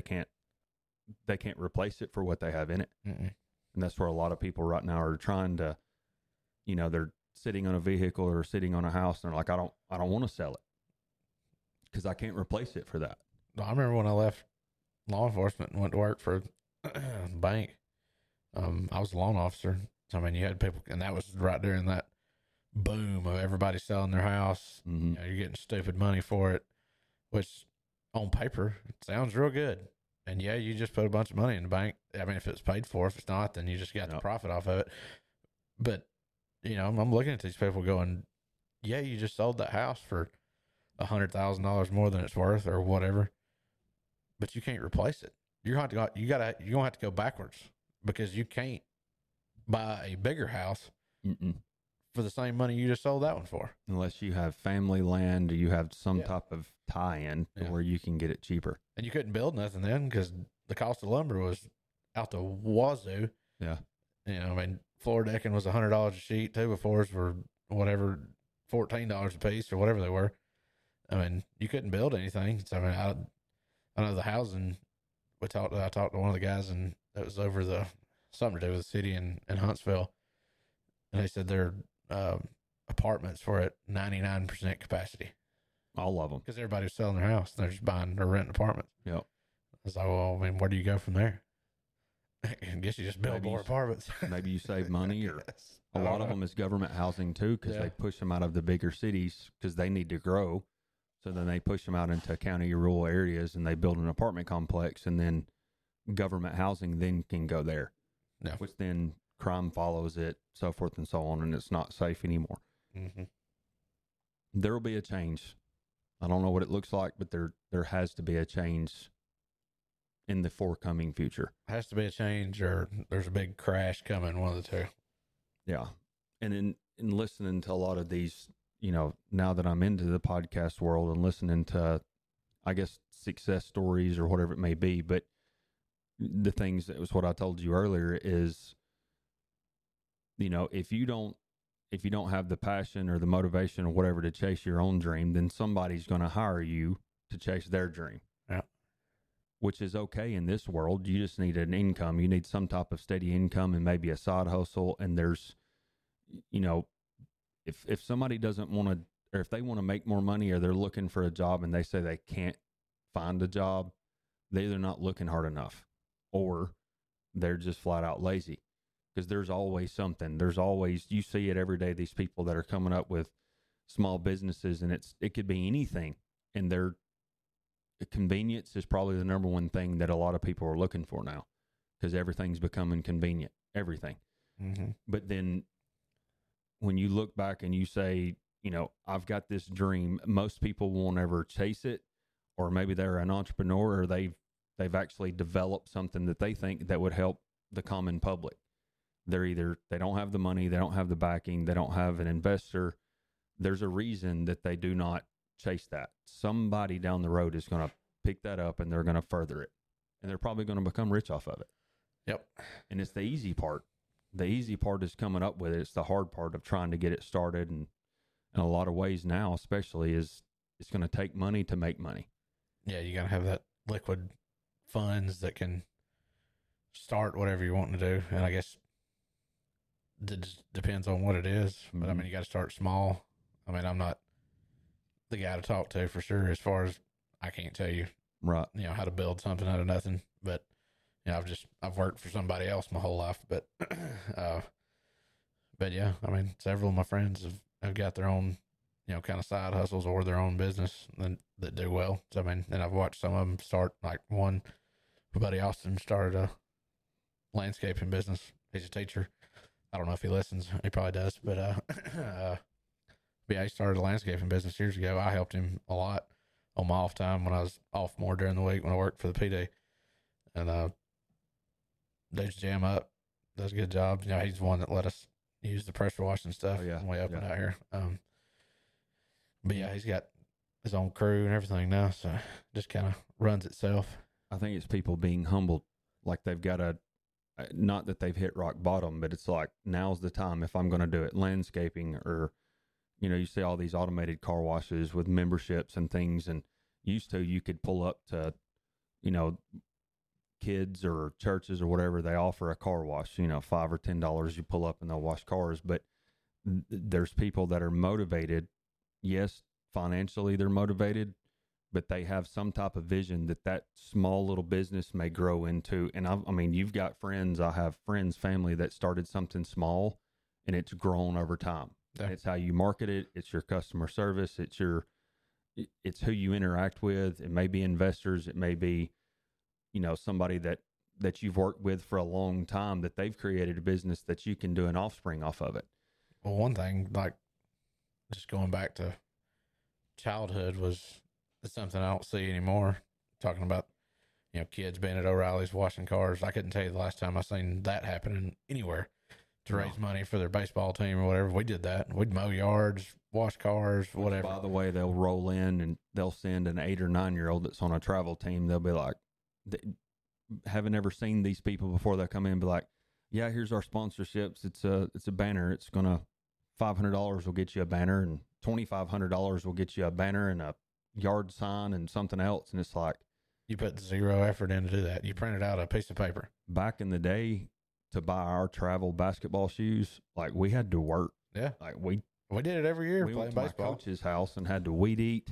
can't replace it for what they have in it. And that's where a lot of people right now are trying to, they're sitting on a vehicle or sitting on a house and they're like, I don't want to sell it because I can't replace it for that. I remember when I left law enforcement and went to work for a bank. I was a loan officer. So, I mean, you had people, and that was right during that boom of everybody selling their house. Mm-hmm. You're getting stupid money for it, which on paper it sounds real good. And yeah, you just put a bunch of money in the bank. I mean, if it's paid for, if it's not, then you just got the profit off of it. But, I'm looking at these people going, yeah, you just sold that house for $100,000 more than it's worth or whatever, but you can't replace it. You're going to have to go backwards because you can't buy a bigger house for the same money you just sold that one for. Unless you have family land or you have some type of tie-in where you can get it cheaper. And you couldn't build nothing then because the cost of lumber was out the wazoo. Yeah. I mean, floor decking was $100 a sheet. 2x4s were whatever, $14 a piece or whatever they were. I mean, you couldn't build anything. So, I mean, I know the housing, I talked to one of the guys and it was over something to do with the city in Huntsville. And they said their apartments were at 99% capacity. All of them. Because everybody was selling their house and they're just buying or renting apartments. Yep. I was like, well, I mean, where do you go from there? I guess you just build more apartments. Maybe you save money or a lot of them is government housing too because they push them out of the bigger cities because they need to grow. So then they push them out into county or rural areas and they build an apartment complex and then government housing then can go there, which then crime follows it, so forth and so on, and it's not safe anymore. Mm-hmm. There will be a change. I don't know what it looks like, but there has to be a change in the forthcoming future. Has to be a change or there's a big crash coming, one of the two. Yeah. And in listening to a lot of these, now that I'm into the podcast world and listening to, I guess, success stories or whatever it may be, but the things that was what I told you earlier is, if you don't have the passion or the motivation or whatever to chase your own dream, then somebody's going to hire you to chase their dream. Yeah. Which is okay in this world. You just need an income. You need some type of steady income and maybe a side hustle. And there's, if somebody doesn't want to, or if they want to make more money or they're looking for a job and they say they can't find a job, they're either not looking hard enough or they're just flat out lazy. Because there's always something. There's always, you see it every day, these people that are coming up with small businesses, and it could be anything. And their convenience is probably the number one thing that a lot of people are looking for now, because everything's becoming convenient, everything. Mm-hmm. But then when you look back and you say, I've got this dream, most people won't ever chase it, or maybe they're an entrepreneur or they've actually developed something that they think that would help the common public. They don't have the money, they don't have the backing, they don't have an investor. There's a reason that they do not chase that. Somebody down the road is going to pick that up and they're going to further it. And they're probably going to become rich off of it. Yep. And it's the easy part. The easy part is coming up with it. It's the hard part of trying to get it started and in a lot of ways now, especially, is it's going to take money to make money. Yeah, you got to have that liquid funds that can start whatever you're wanting to do. And I guess it just depends on what it is. But I mean, you got to start small. I mean, I'm not the guy to talk to for sure, as far as I can't tell you, Right. how to build something out of nothing. But, I've worked for somebody else my whole life. But, but yeah, I mean, several of my friends have got their own, kind of side hustles or their own business that do well. So, I mean, and I've watched some of them start, like my buddy Austin started a landscaping business. He's a teacher. I don't know if he listens. He probably does. But, yeah, he started a landscaping business years ago. I helped him a lot on my off time when I was off more during the week when I worked for the PD. And, dude's jam up, does a good job. He's the one that let us use the pressure washing stuff. Oh, yeah. When we opened out here. But yeah, he's got his own crew and everything now, so it just kind of runs itself. I think it's people being humbled, like they've got to, not that they've hit rock bottom, but it's like, now's the time if I'm going to do it. Landscaping, or, you see all these automated car washes with memberships and things, and used to, you could pull up to, kids or churches or whatever, they offer a car wash, $5 or $10, you pull up and they'll wash cars. But there's people that are motivated. Yes, financially they're motivated, but they have some type of vision that small little business may grow into. And I mean, you've got friends, I have friends, family that started something small and it's grown over time. Yeah. It's how you market it. It's your customer service. It's who you interact with. It may be investors. It may be, somebody that you've worked with for a long time, that they've created a business that you can do an offspring off of it. Well, one thing, like just going back to childhood, was something I don't see anymore. Talking about, kids being at O'Reilly's washing cars. I couldn't tell you the last time I seen that happening anywhere to raise money for their baseball team or whatever. We did that. We'd mow yards, wash cars, whatever. By the way, they'll roll in and they'll send an 8 or 9-year-old that's on a travel team. They'll be like, haven't ever seen these people before. They'll come in and be like, yeah, here's our sponsorships. It's a banner. It's gonna $500 will get you a banner, and $2,500 will get you a banner and a yard sign and something else. And it's like, you put zero effort in to do that. You printed out a piece of paper. Back in the day, to buy our travel basketball shoes, like, we had to work. Yeah, like we did it every year. We playing went to baseball. my coach's house and had to weed eat,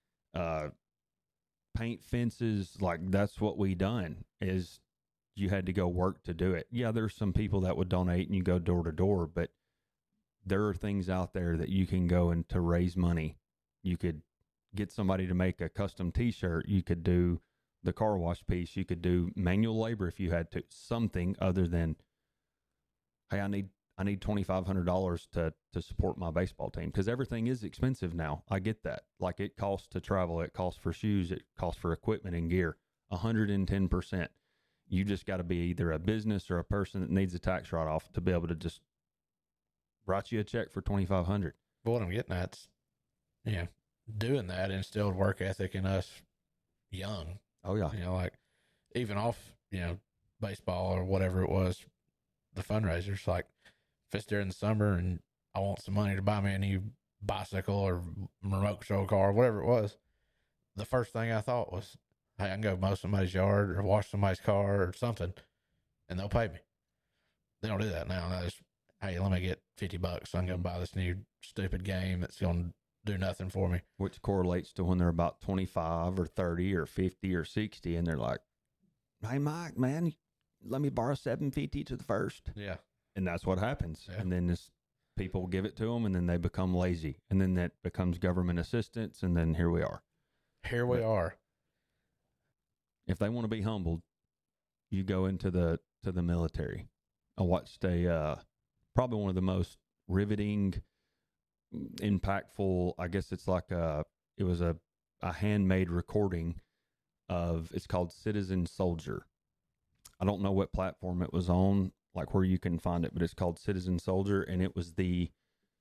paint fences. Like, that's what we done. Is you had to go work to do it. Yeah, there's some people that would donate and you go door to door, but there are things out there that you can go and to raise money. You could get somebody to make a custom t-shirt. You could do the car wash piece. You could do manual labor if you had to, something other than, hey, I need $2,500 to support my baseball team, because everything is expensive now. I get that. Like, it costs to travel, it costs for shoes, it costs for equipment and gear, 110%. You just got to be either a business or a person that needs a tax write-off to be able to just write you a check for $2,500. But what I'm getting at is, doing that instilled work ethic in us young. Oh yeah. Like, even off, baseball or whatever it was, the fundraisers, like, if it's during the summer and I want some money to buy me a new bicycle or remote control car, whatever it was, the first thing I thought was, hey, I can go mow somebody's yard or wash somebody's car or something, and they'll pay me. They don't do that now. They just, hey, let me get $50 so I can go buy this new stupid game that's going to do nothing for me. Which correlates to when they're about 25 or 30 or 50 or 60, and they're like, hey, Mike, man, let me borrow $750 to the first. Yeah. And that's what happens. Yeah. And then people give it to them, and then they become lazy. And then that becomes government assistance, and then here we are. Here we are. If they want to be humbled, you go into the military. I watched probably one of the most riveting, impactful, I guess it's like it was a handmade recording of, it's called Citizen Soldier. I don't know what platform it was on, like where you can find it, but it's called Citizen Soldier, and it was it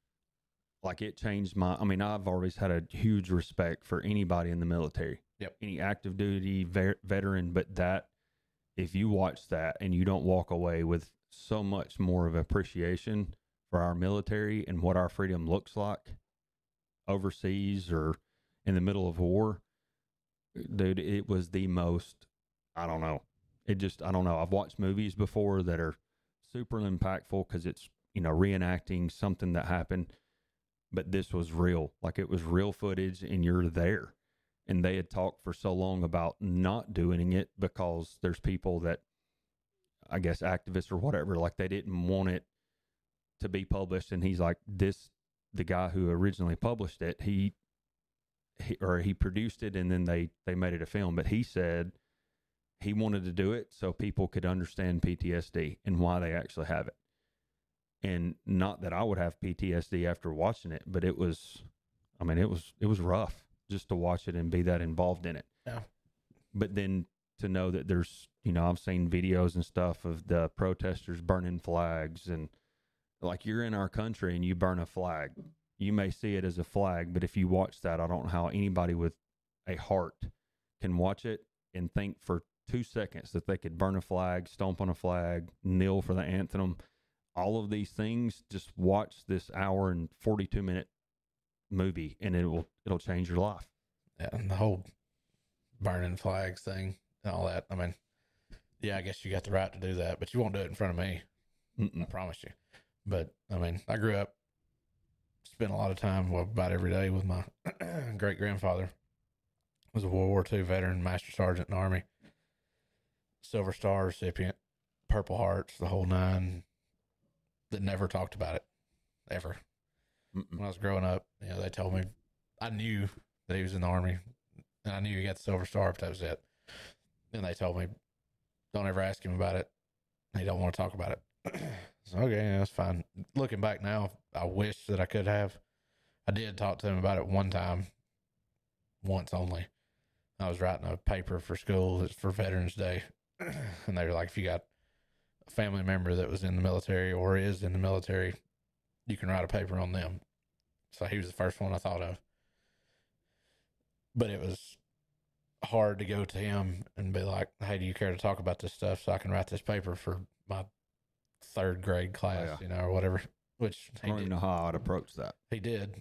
changed I've always had a huge respect for anybody in the military. Yep. Any active duty veteran, but that, if you watch that and you don't walk away with so much more of appreciation for our military and what our freedom looks like, overseas or in the middle of war, dude, it was the most, I don't know. I don't know. I've watched movies before that are super impactful because it's, reenacting something that happened, but this was real. Like, it was real footage and you're there. And they had talked for so long about not doing it because there's people that, I guess, activists or whatever, like they didn't want it to be published. And he's like, the guy who originally published it, he produced it and then they made it a film. But he said he wanted to do it so people could understand PTSD and why they actually have it. And not that I would have PTSD after watching it, but it was rough just to watch it and be that involved in it. Yeah. But then to know that there's, I've seen videos and stuff of the protesters burning flags, and like, you're in our country and you burn a flag. You may see it as a flag, but if you watch that, I don't know how anybody with a heart can watch it and think for 2 seconds that they could burn a flag, stomp on a flag, kneel for the anthem. All of these things, just watch this hour and 42-minute movie and it'll change your life. Yeah, and the whole burning flags thing and all that. I mean, yeah, I guess you got the right to do that, but you won't do it in front of me. I promise you. But I mean, I grew up, spent a lot of time, about every day with my great grandfather. Was a World War II veteran, Master Sergeant in the Army, Silver Star recipient, Purple Hearts, the whole nine. That never talked about it ever. When I was growing up, they told me, I knew that he was in the Army and I knew he got the Silver Star, but that was it. And they told me, don't ever ask him about it. He don't want to talk about it. So, okay, that's fine. Looking back now, I wish that I could have. I did talk to him about it one time, once only. I was writing a paper for school. It's for Veterans Day. And they were like, if you got a family member that was in the military or is in the military, you can write a paper on them. So he was the first one I thought of. But it was hard to go to him and be like, hey, do you care to talk about this stuff so I can write this paper for my 3rd grade class, or whatever. Which I don't even know how I'd approach that. He did.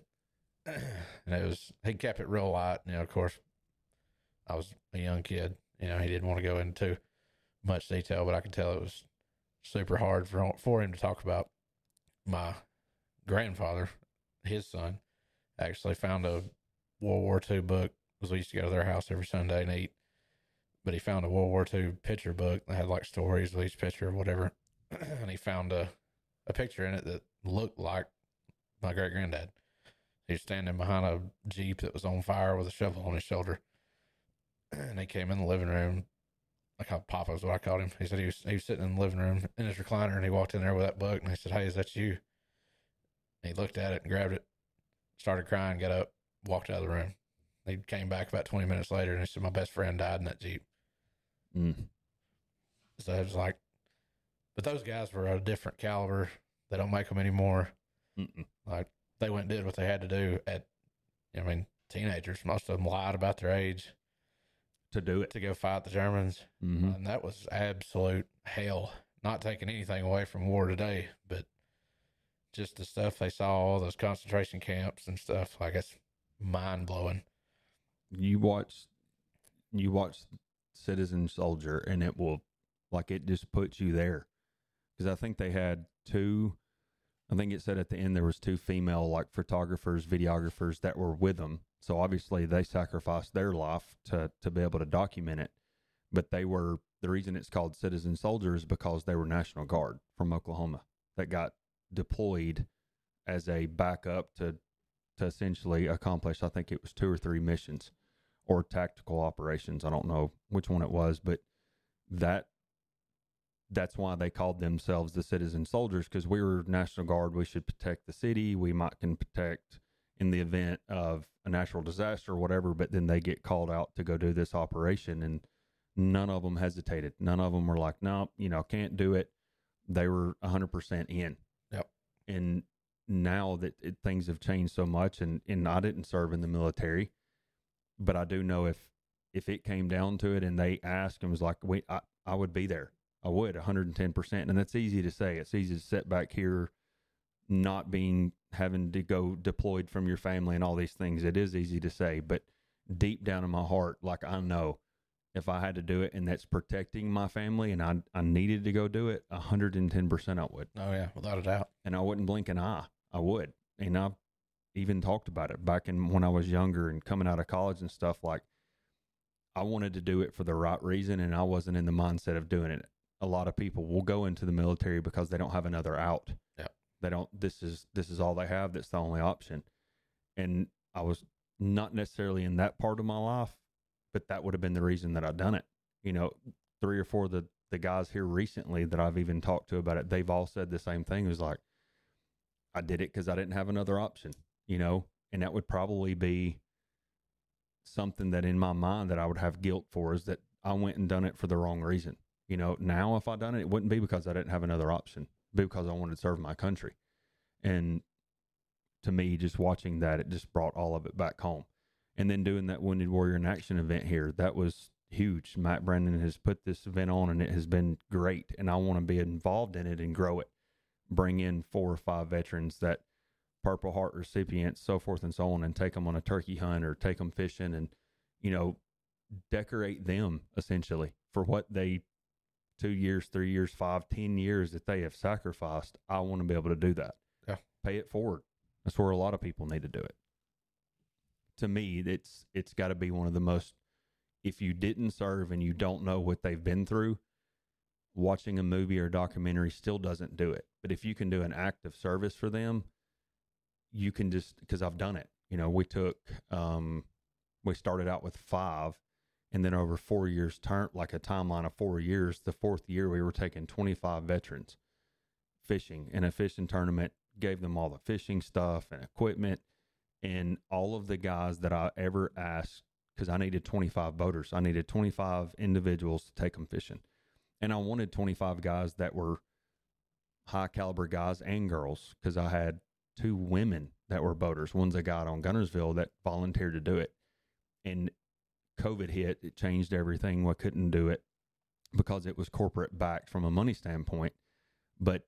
And he kept it real light. Of course, I was a young kid. He didn't want to go into much detail, but I could tell it was super hard for him to talk about. My grandfather, his son, actually found a World War II book, because we used to go to their house every Sunday and eat. But he found a World War II picture book that had like stories of each picture or whatever. And he found a picture in it that looked like my great granddad. He was standing behind a Jeep that was on fire with a shovel on his shoulder. And he came in the living room, like how Papa was what I called him. He said he was sitting in the living room in his recliner, and he walked in there with that book, and he said, hey, is that you? And he looked at it and grabbed it, started crying, got up, walked out of the room. He came back about 20 minutes later, and he said, my best friend died in that Jeep. So it was like, but those guys were a different caliber. They don't make them anymore. Like, they went and did what they had to do teenagers, most of them lied about their age to do it, to go fight the Germans. And that was absolute hell. Not taking anything away from war today, but just the stuff they saw, all those concentration camps and stuff, like, it's mind blowing. You watch Citizen Soldier, and it just puts you there. Because I think they had I think it said at the end there was 2 female, like, photographers, videographers that were with them. So obviously they sacrificed their life to be able to document it. But the reason it's called Citizen Soldier is because they were National Guard from Oklahoma that got deployed as a backup to essentially accomplish, I think it was 2 or 3 missions or tactical operations. I don't know which one it was, but that's why they called themselves the Citizen Soldiers, because we were National Guard. We should protect the city. We can protect in the event of a natural disaster or whatever, but then they get called out to go do this operation, and none of them hesitated. None of them were like, no, can't do it. They were 100% in. Yep. And now that things have changed so much, and I didn't serve in the military, but I do know if it came down to it and they asked and was like, I would be there. I would 110%. And that's easy to say. It's easy to sit back here not having to go deployed from your family and all these things. It is easy to say, but deep down in my heart, like I know if I had to do it and that's protecting my family and I needed to go do it, 110% I would. Oh yeah, without a doubt. And I wouldn't blink an eye. I would. And I even talked about it back in when I was younger and coming out of college and stuff. Like I wanted to do it for the right reason, and I wasn't in the mindset of doing it. A lot of people will go into the military because they don't have another out. Yeah. They don't, this is all they have. That's the only option. And I was not necessarily in that part of my life, but that would have been the reason that I'd done it. You know, 3 or 4 of the guys here recently that I've even talked to about it, they've all said the same thing. It was like, I did it because I didn't have another option, you know, and that would probably be something that in my mind that I would have guilt for, is that I went and done it for the wrong reason. You know, now if I'd done it, it wouldn't be because I didn't have another option, it'd be because I wanted to serve my country. And to me, just watching that, it just brought all of it back home. And then doing that Wounded Warrior in Action event here, that was huge. Matt Brennan has put this event on and it has been great. And I want to be involved in it and grow it. Bring in 4 or 5 veterans that Purple Heart recipients, so forth and so on, and take them on a turkey hunt or take them fishing and, you know, decorate them essentially for what they 2 years, 3 years, 5, 10 years that they have sacrificed. I want to be able to do that. Yeah. Pay it forward. That's where a lot of people need to do it. To me, it's got to be one of the most, if you didn't serve and you don't know what they've been through, watching a movie or documentary still doesn't do it. But if you can do an act of service for them, you can just, because I've done it. You know, we started out with 5, and then over 4 years, like a timeline of 4 years, the 4th year we were taking 25 veterans fishing in a fishing tournament, gave them all the fishing stuff and equipment, and all of the guys that I ever asked, because I needed 25 boaters. I needed 25 individuals to take them fishing. And I wanted 25 guys that were high caliber guys and girls, because I had 2 women that were boaters. One's a guy on Gunnersville that volunteered to do it. And COVID hit, it changed everything. We couldn't do it because it was corporate backed from a money standpoint. But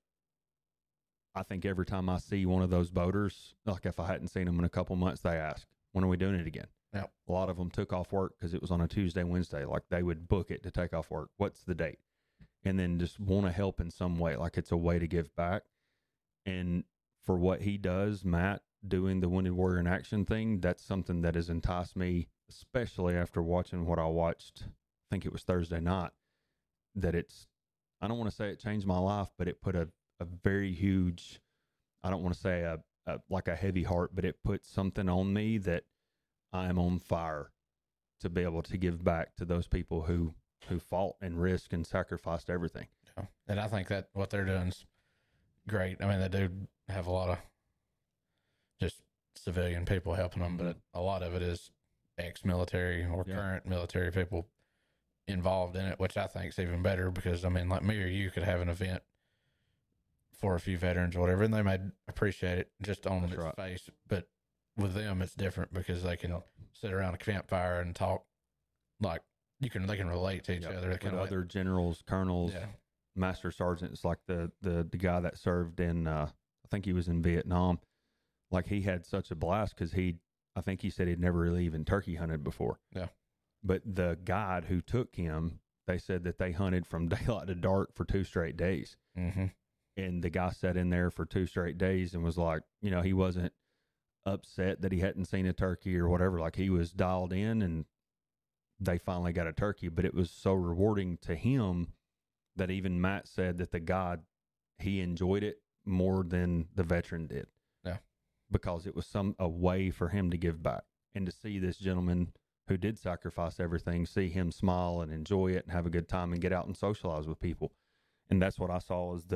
I think every time I see one of those boaters, like if I hadn't seen them in a couple months, they ask, when are we doing it again? Yeah. A lot of them took off work because it was on a Tuesday, Wednesday. Like they would book it to take off work. What's the date? And then just want to help in some way. Like it's a way to give back. And for what he does, Matt, doing the Wounded Warrior in Action thing, that's something that has enticed me, especially after watching what I watched, I think it was Thursday night, that I don't want to say it changed my life, but it put a very huge, I don't want to say like a heavy heart, but it put something on me that I am on fire to be able to give back to those people who fought and risked and sacrificed everything. Yeah. And I think that what they're doing is great. I mean, they do have a lot of just civilian people helping them, but a lot of it is ex-military or current military people involved in it, which I think is even better because, I mean, like me or you could have an event for a few veterans or whatever, and they may appreciate it just on its face. But with them, it's different because they can sit around a campfire and talk like they can relate to each other. With other generals, colonels, master sergeants, like the guy that served in, I think he was in Vietnam. Like he had such a blast because I think he said he'd never really even turkey hunted before. Yeah. But the guide who took him, they said that they hunted from daylight to dark for 2 straight days. Mm-hmm. And the guy sat in there for 2 straight days and was like, you know, he wasn't upset that he hadn't seen a turkey or whatever. Like he was dialed in and they finally got a turkey. But it was so rewarding to him that even Matt said that the guide, he enjoyed it more than the veteran did. Yeah. Because it was a way for him to give back. And to see this gentleman who did sacrifice everything, see him smile and enjoy it and have a good time and get out and socialize with people. And that's what I saw as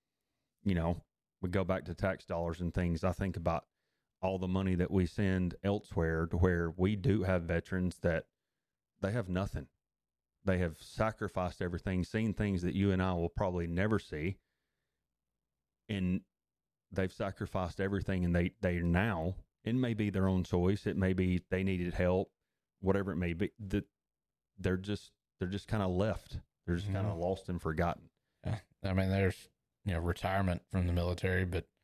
we go back to tax dollars and things. I think about all the money that we send elsewhere to where we do have veterans that they have nothing. They have sacrificed everything, seen things that you and I will probably never see. And they've sacrificed everything, and they now, it may be their own choice. It may be they needed help, whatever it may be. They're just kind of left. They're just kind of lost and forgotten. Yeah. I mean, there's, retirement from the military, but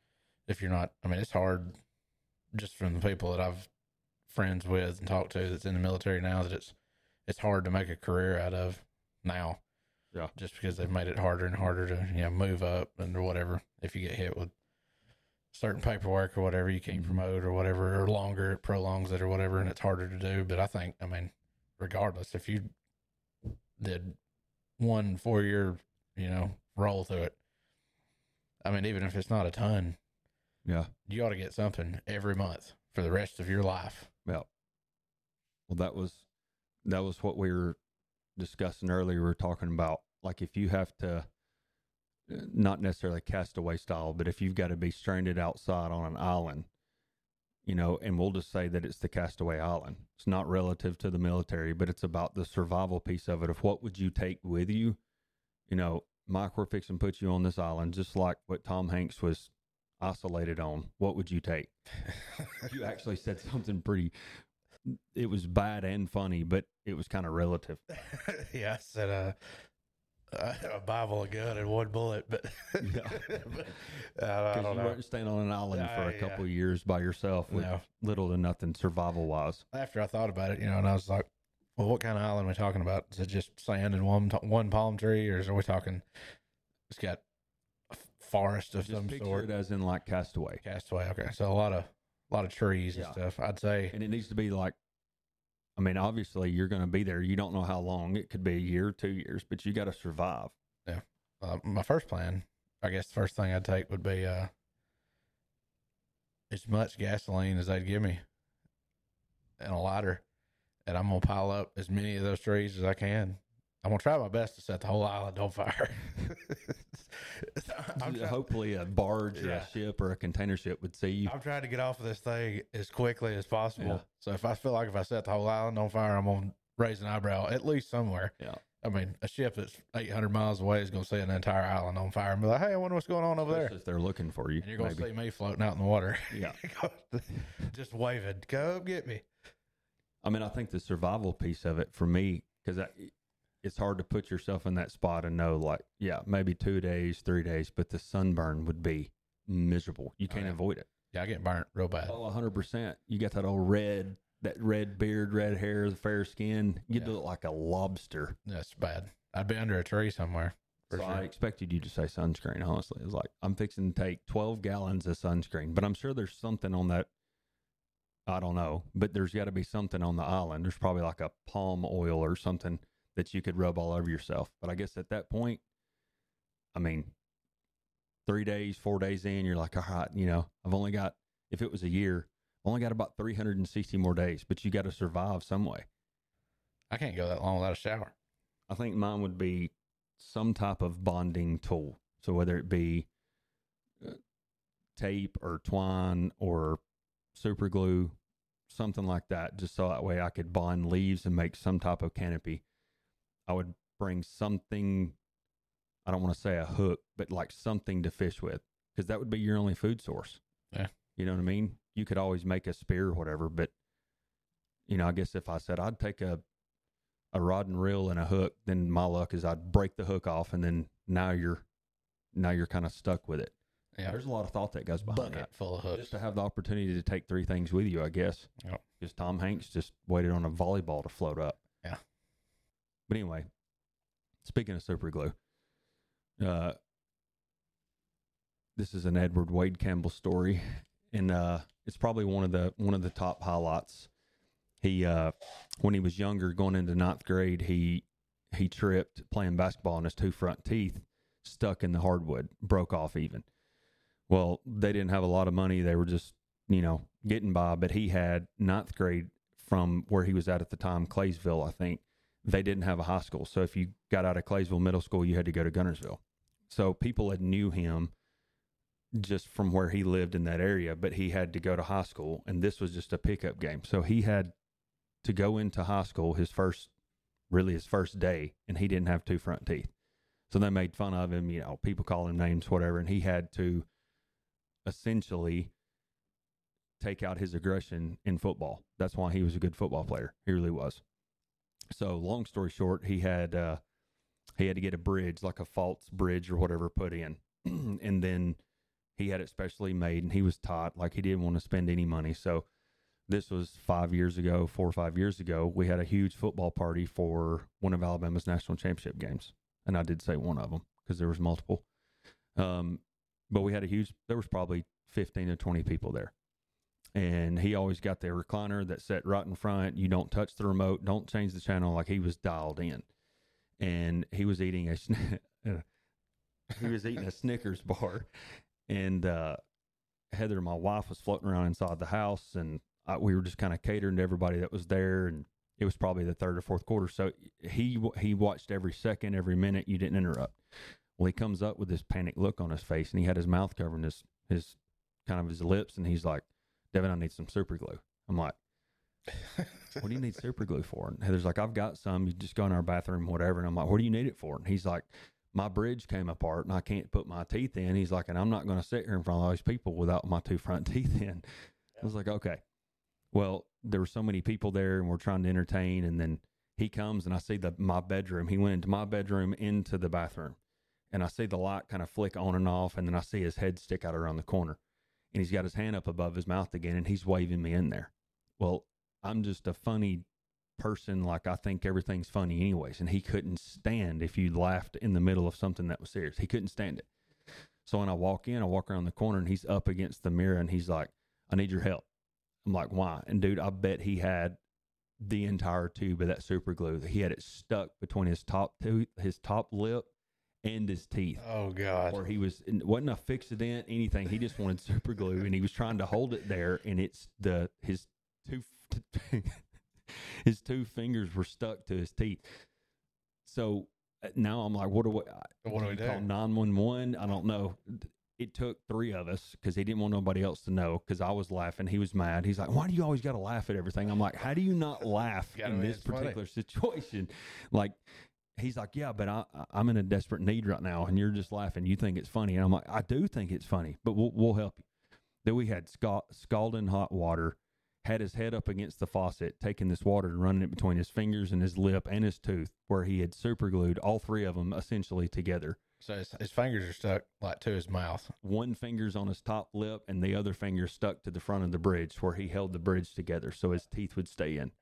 if you're not, I mean, it's hard just from the people that I've friends with and talked to that's in the military now, that it's hard to make a career out of now. Yeah. Just because they've made it harder and harder to, move up and or whatever. If you get hit with certain paperwork or whatever, you can't promote or whatever, or longer, it prolongs it or whatever, and it's harder to do. But I think, I mean, regardless, if you did 1 4-year, roll through it, I mean, even if it's not a ton, Yeah. you ought to get something every month for the rest of your life. Yeah. Well, that was what we were discussing earlier. We were talking about, like, if you have to, not necessarily castaway style, but if you've got to be stranded outside on an island, and we'll just say that it's the castaway island. It's not relative to the military, but it's about the survival piece of it, of what would you take with you? Mike, we're fixing to put you on this island, just like what Tom Hanks was isolated on. What would you take? You actually said something pretty, it was bad and funny, but it was kind of relative. Yeah, I said a Bible, a gun, and 1 bullet, but Yeah. I don't You know. weren't staying on an island for a couple of years by yourself with No. little to nothing survival wise. After I thought about it, and I was like, well, what kind of island are we talking about? Is it just sand and one palm tree, or are we talking it's got a forest of Just some picture sort? it as in like Castaway. Castaway. Okay, so a lot of trees and Yeah. stuff. I'd say. And it needs to be like, I mean, obviously you're going to be there. You don't know how long. It could be a year, 2 years, but you got to survive. My first plan, I guess the first thing I'd take would be as much gasoline as they'd give me and a lighter, and I'm going to pile up as many of those trees as I can. I'm going to try my best to set the whole island on fire. Hopefully a barge or Yeah. a ship or a container ship would see you. I'm trying to get off of this thing as quickly as possible. Yeah. So if I feel like if I set the whole island on fire, I'm going to raise an eyebrow at least somewhere. Yeah. I mean, a ship that's 800 miles away is going to set an entire island on fire and be like, hey, I wonder what's going on over there. If they're looking for you. And you're going to maybe. see me floating out in the water. Yeah. Just waving, come get me. I mean, I think the survival piece of it for me, because it's hard to put yourself in that spot and know, like, yeah, maybe 2 days, 3 days, but the sunburn would be miserable. You can't avoid it. Yeah, I get burnt real bad. Oh, 100%. You got that old that red beard, red hair, the fair skin. You'd look like a lobster. That's bad. I'd be under a tree somewhere. For So sure. I expected you to say sunscreen, honestly. It's like, I'm fixing to take 12 gallons of sunscreen, but I'm sure there's something on that. I don't know, but there's got to be something on the island. There's probably like a palm oil or something that you could rub all over yourself. But I guess at that point, I mean, 3 days, 4 days in, you're like, all right, I've only got, if it was a year, only got about 360 more days, but you got to survive some way. I can't go that long without a shower. I think mine would be some type of bonding tool. So whether it be tape or twine or super glue, something like that, just so that way I could bond leaves and make some type of canopy. I would bring something, I don't want to say a hook, but like something to fish with, because that would be your only food source. Yeah. You know what I mean? You could always make a spear or whatever, but, I guess if I said I'd take a rod and reel and a hook, then my luck is I'd break the hook off, and then now you're kind of stuck with it. Yeah. There's a lot of thought that goes behind Bucket that. full of hooks. Just to have the opportunity to take 3 things with you, I guess. Yep. Because Tom Hanks just waited on a volleyball to float up. Yeah. But anyway, speaking of super glue, this is an Edward Wade Campbell story, and it's probably one of the top highlights. He when he was younger, going into 9th grade, he tripped playing basketball, and his 2 front teeth stuck in the hardwood, broke off even. Well, they didn't have a lot of money. They were just, getting by. But he had 9th grade from where he was at the time, Claysville, I think. They didn't have a high school. So if you got out of Claysville Middle School, you had to go to Gunnersville. So people had knew him just from where he lived in that area, but he had to go to high school, and this was just a pickup game. So he had to go into high school his first day, and he didn't have 2 front teeth. So they made fun of him, people call him names, whatever, and he had to essentially take out his aggression in football. That's why he was a good football player. He really was. So long story short, he had to get a bridge, like a false bridge or whatever, put in. And then He had it specially made, and he was taught like he didn't want to spend any money. So this was 4 or 5 years ago. We had a huge football party for one of Alabama's national championship games, and I did say one of them because there was multiple. But we had there was probably 15 to 20 people there. And he always got the recliner that sat right in front. You don't touch the remote, don't change the channel. Like, he was dialed in. And he was eating a Snickers bar. And Heather, my wife, was floating around inside the house, and we were just kind of catering to everybody that was there. And it was probably the third or fourth quarter. So he watched every second, every minute. You didn't interrupt. Well, he comes up with this panic look on his face, and he had his mouth covering his kind of his lips, and he's like, "Devin, I need some super glue." I'm like, "What do you need super glue for?" And Heather's like, "I've got some. You just go in our bathroom, whatever." And I'm like, "What do you need it for?" And he's like, "My bridge came apart, and I can't put my teeth in." He's like, "And I'm not going to sit here in front of all these people without my 2 front teeth in." I was like, "Okay." Well, there were so many people there, and we're trying to entertain, and then he comes, and I see my bedroom. He went into my bedroom, into the bathroom. And I see the light kind of flick on and off, and then I see his head stick out around the corner. And he's got his hand up above his mouth again, and he's waving me in there. Well, I'm just a funny person. Like, I think everything's funny anyways. And he couldn't stand if you laughed in the middle of something that was serious. He couldn't stand it. So when I walk around the corner, and he's up against the mirror, and he's like, "I need your help." I'm like, "Why?" And dude, I bet he had the entire tube of that super glue. He had it stuck between his top lip and his teeth. Oh God! Or it wasn't a fix-a-dent, anything. He just wanted super glue, and he was trying to hold it there, and his two fingers were stuck to his teeth. So now I'm like, what do we do? Call 911? I don't know. It took 3 of us because he didn't want nobody else to know, because I was laughing. He was mad. He's like, "Why do you always got to laugh at everything?" I'm like, "How do you not laugh in this particular situation?" Like, he's like, "Yeah, but I'm in a desperate need right now, and you're just laughing. You think it's funny." And I'm like, "I do think it's funny, but we'll help you." Then we had scalding hot water, had his head up against the faucet, taking this water and running it between his fingers and his lip and his tooth, where he had super glued all 3 of them essentially together. So his fingers are stuck like to his mouth. One finger's on his top lip, and the other finger stuck to the front of the bridge, where he held the bridge together so his teeth would stay in.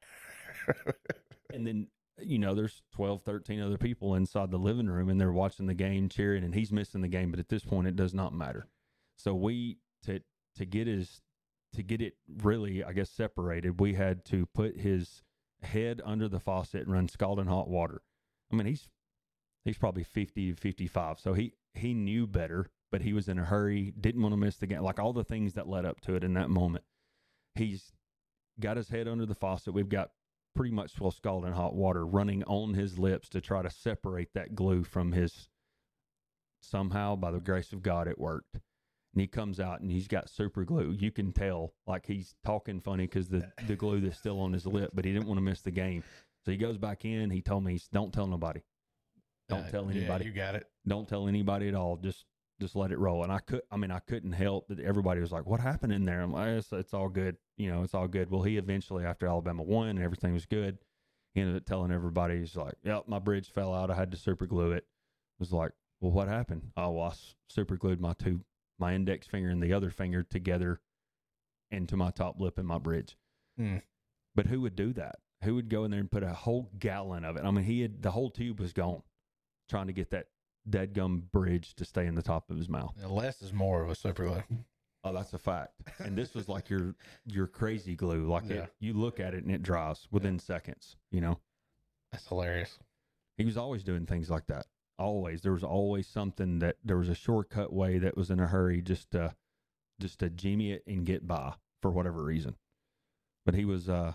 And then, there's 12, 13 other people inside the living room, and they're watching the game, cheering, and he's missing the game. But at this point, it does not matter. So to get it really, I guess, separated, we had to put his head under the faucet and run scalding hot water. I mean, he's probably 50 to 55. So he knew better, but he was in a hurry, didn't want to miss the game. Like, all the things that led up to it in that moment. He's got his head under the faucet. We've got pretty much full scalding hot water running on his lips to try to separate that glue from his. Somehow, by the grace of God, it worked. And he comes out, and he's got super glue. You can tell, like, he's talking funny because the glue that's still on his lip, but he didn't want to miss the game. So he goes back in. He told me, "Don't tell nobody. Don't tell anybody. Yeah, you got it. Don't tell anybody at all. Just let it roll." And I couldn't help that. Everybody was like, "What happened in there?" I'm like, it's all good. It's all good. Well, he eventually, after Alabama won and everything was good, he ended up telling everybody, he's like, "Yep, my bridge fell out. I had to super glue it." I was like, "Well, what happened?" "Oh, well, I super glued my index finger and the other finger together into my top lip and my bridge." But who would do that? Who would go in there and put a whole gallon of it? I mean, the whole tube was gone, trying to get that deadgum bridge to stay in the top of his mouth. Less is more of a super glue. Oh, that's a fact. And this was like your crazy glue. Like, you look at it and it dries within seconds, That's hilarious. He was always doing things like that. Always. There was always something there was a shortcut way that was in a hurry just to jimmy it and get by for whatever reason. But he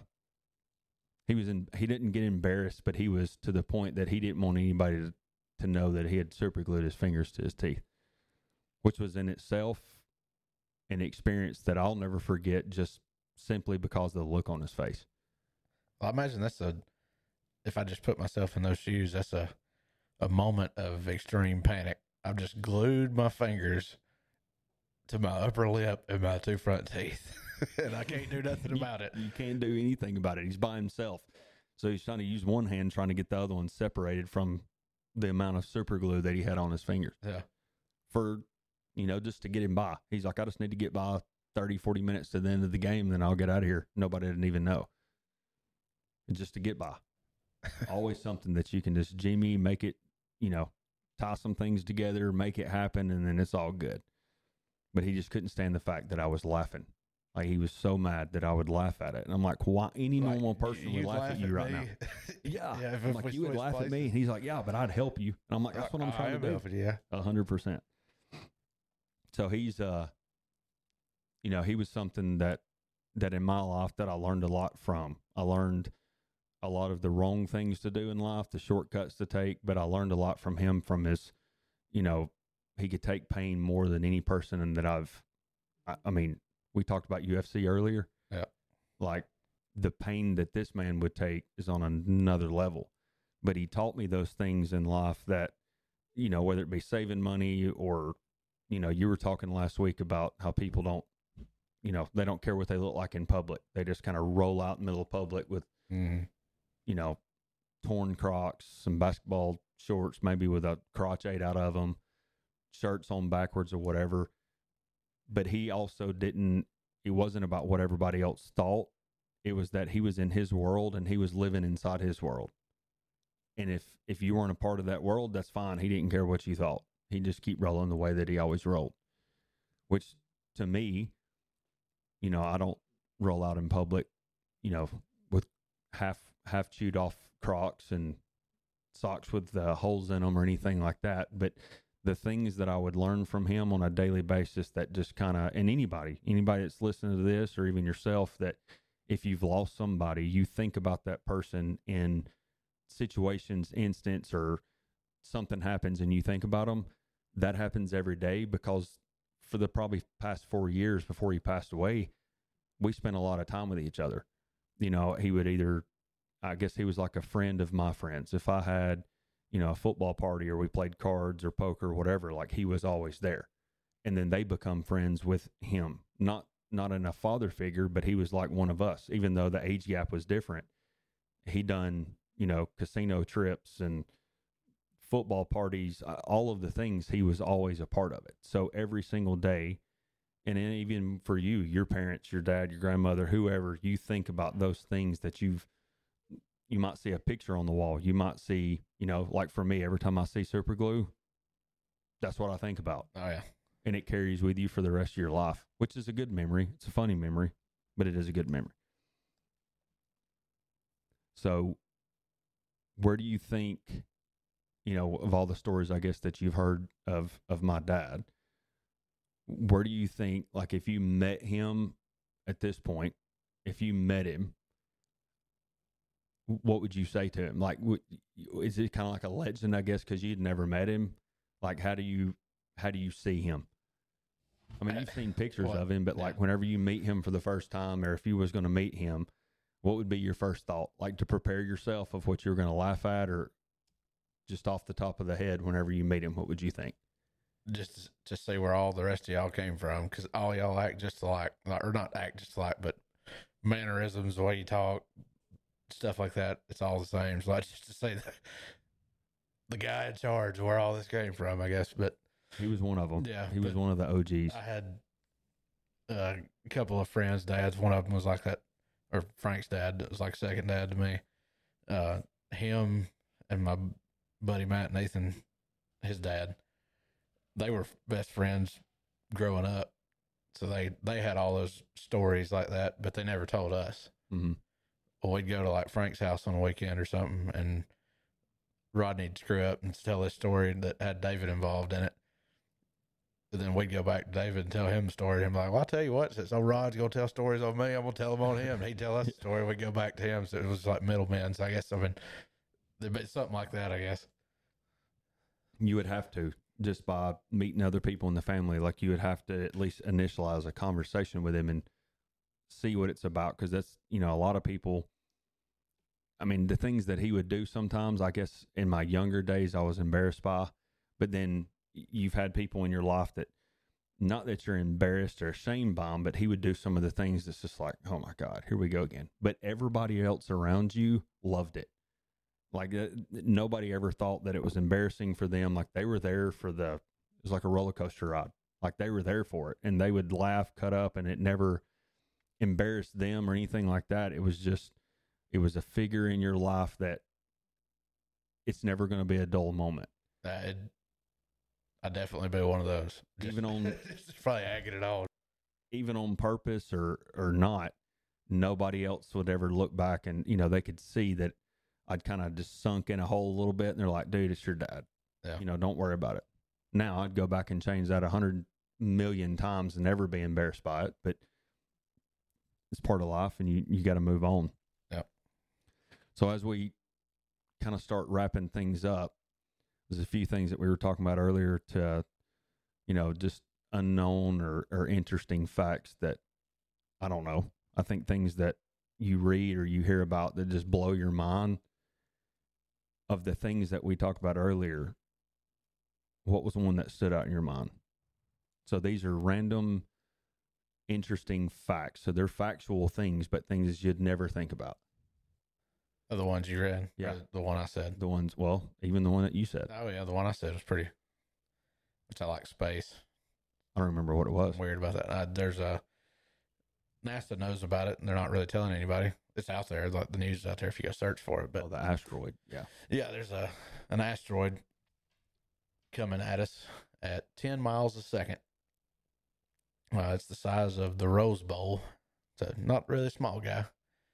didn't get embarrassed, but he was to the point that he didn't want anybody to know that he had super glued his fingers to his teeth, which was in itself an experience that I'll never forget, just simply because of the look on his face. Well, I imagine if I just put myself in those shoes, that's a moment of extreme panic. I've just glued my fingers to my upper lip and my 2 front teeth, and I can't do nothing about it. You can't do anything about it. He's by himself. So he's trying to use one hand, trying to get the other one separated from the amount of super glue that he had on his fingers. Yeah. For just to get him by. He's like, I just need to get by 30, 40 minutes to the end of the game, then I'll get out of here. Nobody didn't even know. And just to get by. Always something that you can just Jimmy, make it, tie some things together, make it happen, and then it's all good. But he just couldn't stand the fact that I was laughing. Like, he was so mad that I would laugh at it. And I'm like, why? Any normal person would laugh at you right now. Yeah. I'm like, you would laugh at me. And he's like, yeah, but I'd help you. And I'm like, that's what I'm trying to do. Yeah. 100%. So he's, he was something that in my life that I learned a lot from. I learned a lot of the wrong things to do in life, the shortcuts to take, but I learned a lot from him, from his, he could take pain more than any person that I mean, we talked about UFC earlier. Yeah. Like, the pain that this man would take is on another level. But he taught me those things in life that, whether it be saving money or, you were talking last week about how people don't, they don't care what they look like in public. They just kind of roll out in the middle of public with, torn Crocs, some basketball shorts, maybe with a crotch ate out of them, shirts on backwards or whatever. But he also it wasn't about what everybody else thought. It was that he was in his world and he was living inside his world. And if you weren't a part of that world, that's fine. He didn't care what you thought. He'd just keep rolling the way that he always rolled. Which, to me, I don't roll out in public, with half chewed off Crocs and socks with holes in them or anything like that. But the things that I would learn from him on a daily basis that just kind of, and anybody that's listening to this, or even yourself, that if you've lost somebody, you think about that person in situations, instance, or something happens and you think about them. That happens every day, because for the probably past 4 years before he passed away, we spent a lot of time with each other. He would I guess he was like a friend of my friends. If I had, a football party or we played cards or poker or whatever, like, he was always there. And then they become friends with him. Not in a father figure, but he was like one of us, even though the age gap was different. He done, casino trips and football parties, all of the things, he was always a part of it. So every single day, and then even for you, your parents, your dad, your grandmother, whoever, you think about those things that you might see a picture on the wall. You might see, like for me, every time I see super glue, that's what I think about. Oh, yeah. And it carries with you for the rest of your life, which is a good memory. It's a funny memory, but it is a good memory. So where do you think, of all the stories, I guess, that you've heard of my dad, where do you think, like, if you met him at this point, if you met him, what would you say to him? Like, is it kind of like a legend, I guess, because you'd never met him? Like, how do you see him? I mean, you've seen pictures of him, but like, whenever you meet him for the first time, or if you was going to meet him, what would be your first thought? Like, to prepare yourself of what you're going to laugh at, or just off the top of the head, whenever you meet him, what would you think? Just to see where all the rest of y'all came from, because all y'all act just alike, or not act just alike, but mannerisms, the way you talk, stuff like that, it's all the same. So just to say that the guy in charge, where all this came from, I guess. But he was one of them. Yeah, he was one of the OGs. I had a couple of friends' dads. One of them was like that, or Frank's dad was like second dad to me. Him and my buddy Matt Nathan, his dad, they were best friends growing up. So they had all those stories like that, but they never told us. Mm-hmm. Well, we'd go to like Frank's house on a weekend or something, and Rodney'd screw up and tell this story that had David involved in it. And then we'd go back to David and tell him the story. And I'm like, well, I'll tell you what, since old Rod's going to tell stories on me, I'm going to tell them on him. And he'd tell us the story. We'd go back to him. So it was like middlemen. So I guess, there'd be something like that, I guess. You would have to, just by meeting other people in the family, like, you would have to at least initialize a conversation with him and see what it's about. Because that's, a lot of people, I mean, the things that he would do sometimes, I guess in my younger days, I was embarrassed by. But then you've had people in your life that, not that you're embarrassed or ashamed by them, but he would do some of the things that's just like, oh my God, here we go again. But everybody else around you loved it. Like, nobody ever thought that it was embarrassing for them. Like, they were there for it was like a roller coaster ride. Like they were there for it, and they would laugh, cut up, and it never embarrassed them or anything like that. It was a figure in your life that it's never going to be a dull moment. I'd definitely be one of those. Even on just probably agging it on. Even on purpose or not, nobody else would ever look back and, they could see that I'd kind of just sunk in a hole a little bit, and they're like, dude, it's your dad. Yeah. Don't worry about it. Now I'd go back and change that 100 million times and never be embarrassed by it, but it's part of life, and you got to move on. Yep. So as we kind of start wrapping things up, there's a few things that we were talking about earlier to, just unknown or interesting facts that, I don't know. I think things that you read or you hear about that just blow your mind. Of the things that we talked about earlier, what was the one that stood out in your mind? So these are random, interesting facts. So they're factual things, but things you'd never think about. Are the ones you read? Yeah. The one I said. The ones, even the one that you said. Oh, yeah. The one I said was pretty, which I like space. I don't remember what it was. I'm weird about that. There's NASA knows about it, and they're not really telling anybody. It's out there. Like the news is out there if you go search for it. But the asteroid. Yeah. Yeah, there's an asteroid coming at us at 10 miles a second. It's the size of the Rose Bowl. So not really a small guy.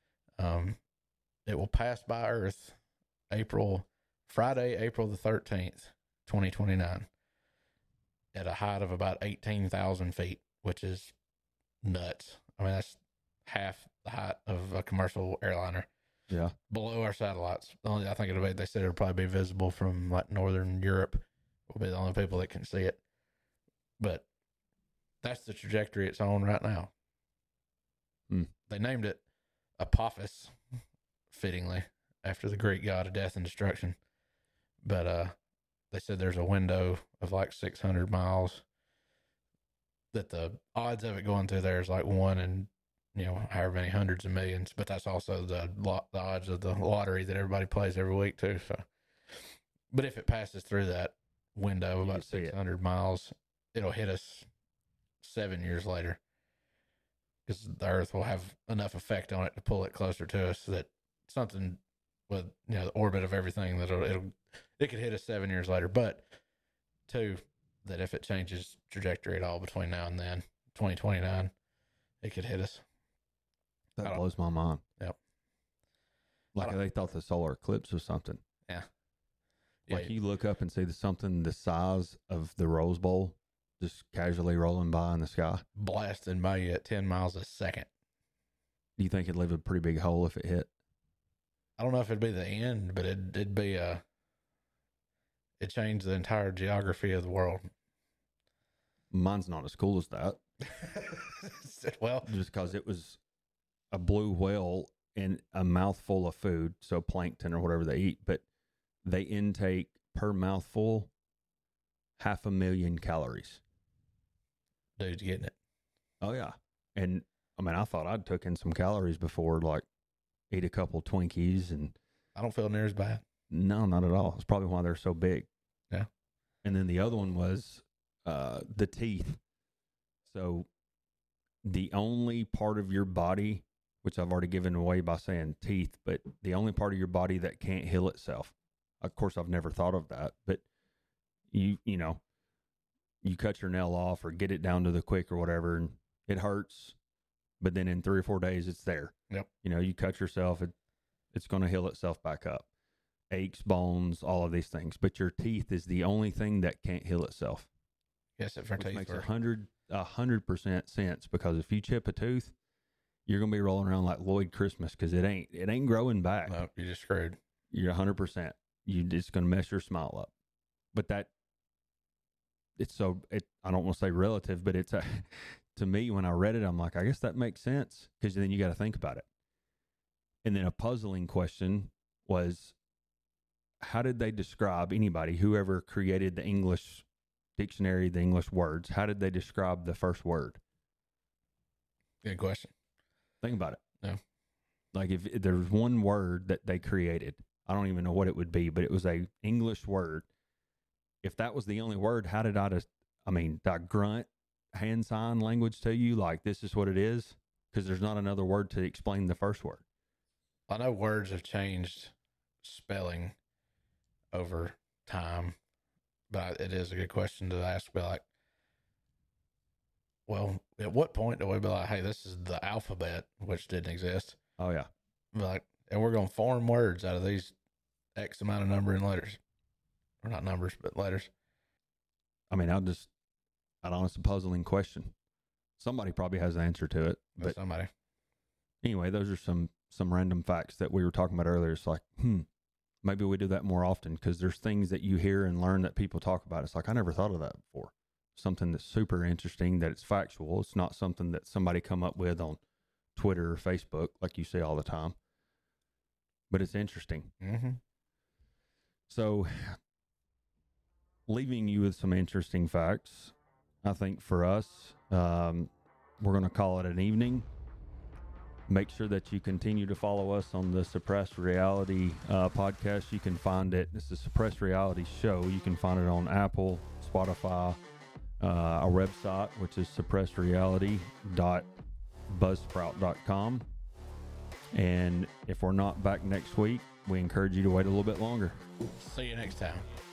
It will pass by Earth Friday, April the 13th, 2029, at a height of about 18,000 feet, which is nuts. I mean, that's half the height of a commercial airliner. Yeah. Below our satellites. I think they said it'll probably be visible from like Northern Europe. We'll be the only people that can see it. But that's the trajectory it's on right now. They named it Apophis, fittingly, after the Greek god of death and destruction. But they said there's a window of like 600 miles that the odds of it going through there is like 1 in, however many hundreds of millions. But that's also the odds of the lottery that everybody plays every week too. So, but if it passes through that window of about 600 miles, it'll hit us 7 years later, because the Earth will have enough effect on it to pull it closer to us that something with the orbit of everything that it could hit us 7 years later. But two, that if it changes trajectory at all between now and then, 2029, it could hit us. That blows my mind. Yep. Like they thought the solar eclipse was something. Yeah. Like you look up and see something the size of the Rose Bowl just casually rolling by in the sky. Blasting by you at 10 miles a second. Do you think it'd leave a pretty big hole if it hit? I don't know if it'd be the end, but it'd be it changed the entire geography of the world. Mine's not as cool as that. Well, just because it was a blue whale in a mouthful of food, so plankton or whatever they eat, but they intake per mouthful 500,000 calories. Dude's getting it. Oh yeah. And I mean, I thought I'd took in some calories before, like eat a couple Twinkies, and I don't feel near as bad. No, not at all. It's probably why they're so big. Yeah. And then the other one was the teeth. So the only part of your body, which I've already given away by saying teeth, but the only part of your body that can't heal itself. Of course, I've never thought of that, but you cut your nail off or get it down to the quick or whatever, and it hurts, but then in 3 or 4 days it's there. Yep. You cut yourself, it's going to heal itself back up. Aches, bones, all of these things, but your teeth is the only thing that can't heal itself. Yes, it for which teeth makes were 100% sense, because if you chip a tooth, you're gonna be rolling around like Lloyd Christmas, because it ain't growing back. No, you're just screwed. You're 100%. It's gonna mess your smile up. But I don't want to say relative, but it's to me, when I read it, I'm like, I guess that makes sense, because then you got to think about it. And then a puzzling question was, how did they describe whoever created the English dictionary, the English words, how did they describe the first word? Good question. Think about it. Yeah. Like if there's one word that they created, I don't even know what it would be, but it was a English word. If that was the only word, how did I grunt? hand sign language to you, like this is what it is, because there's not another word to explain the first word. I know words have changed spelling over time, but it is a good question to ask. Be like, well, at what point do we be like, hey, this is the alphabet, which didn't exist? Oh yeah. Be like, and we're going to form words out of these X amount of number in letters, or not numbers, but letters. I mean, I'd honestly puzzling question. Somebody probably has the answer to it, but somebody. Anyway, those are some random facts that we were talking about earlier. It's like, maybe we do that more often, because there's things that you hear and learn that people talk about. It's like, I never thought of that before. Something that's super interesting, that it's factual. It's not something that somebody come up with on Twitter or Facebook, like you say all the time, but it's interesting. Mm-hmm. So, leaving you with some interesting facts, I think for us, we're going to call it an evening. Make sure that you continue to follow us on the Suppressed Reality podcast. You can find it. It's the Suppressed Reality Show. You can find it on Apple, Spotify, our website, which is suppressedreality.buzzsprout.com. And if we're not back next week, we encourage you to wait a little bit longer. See you next time.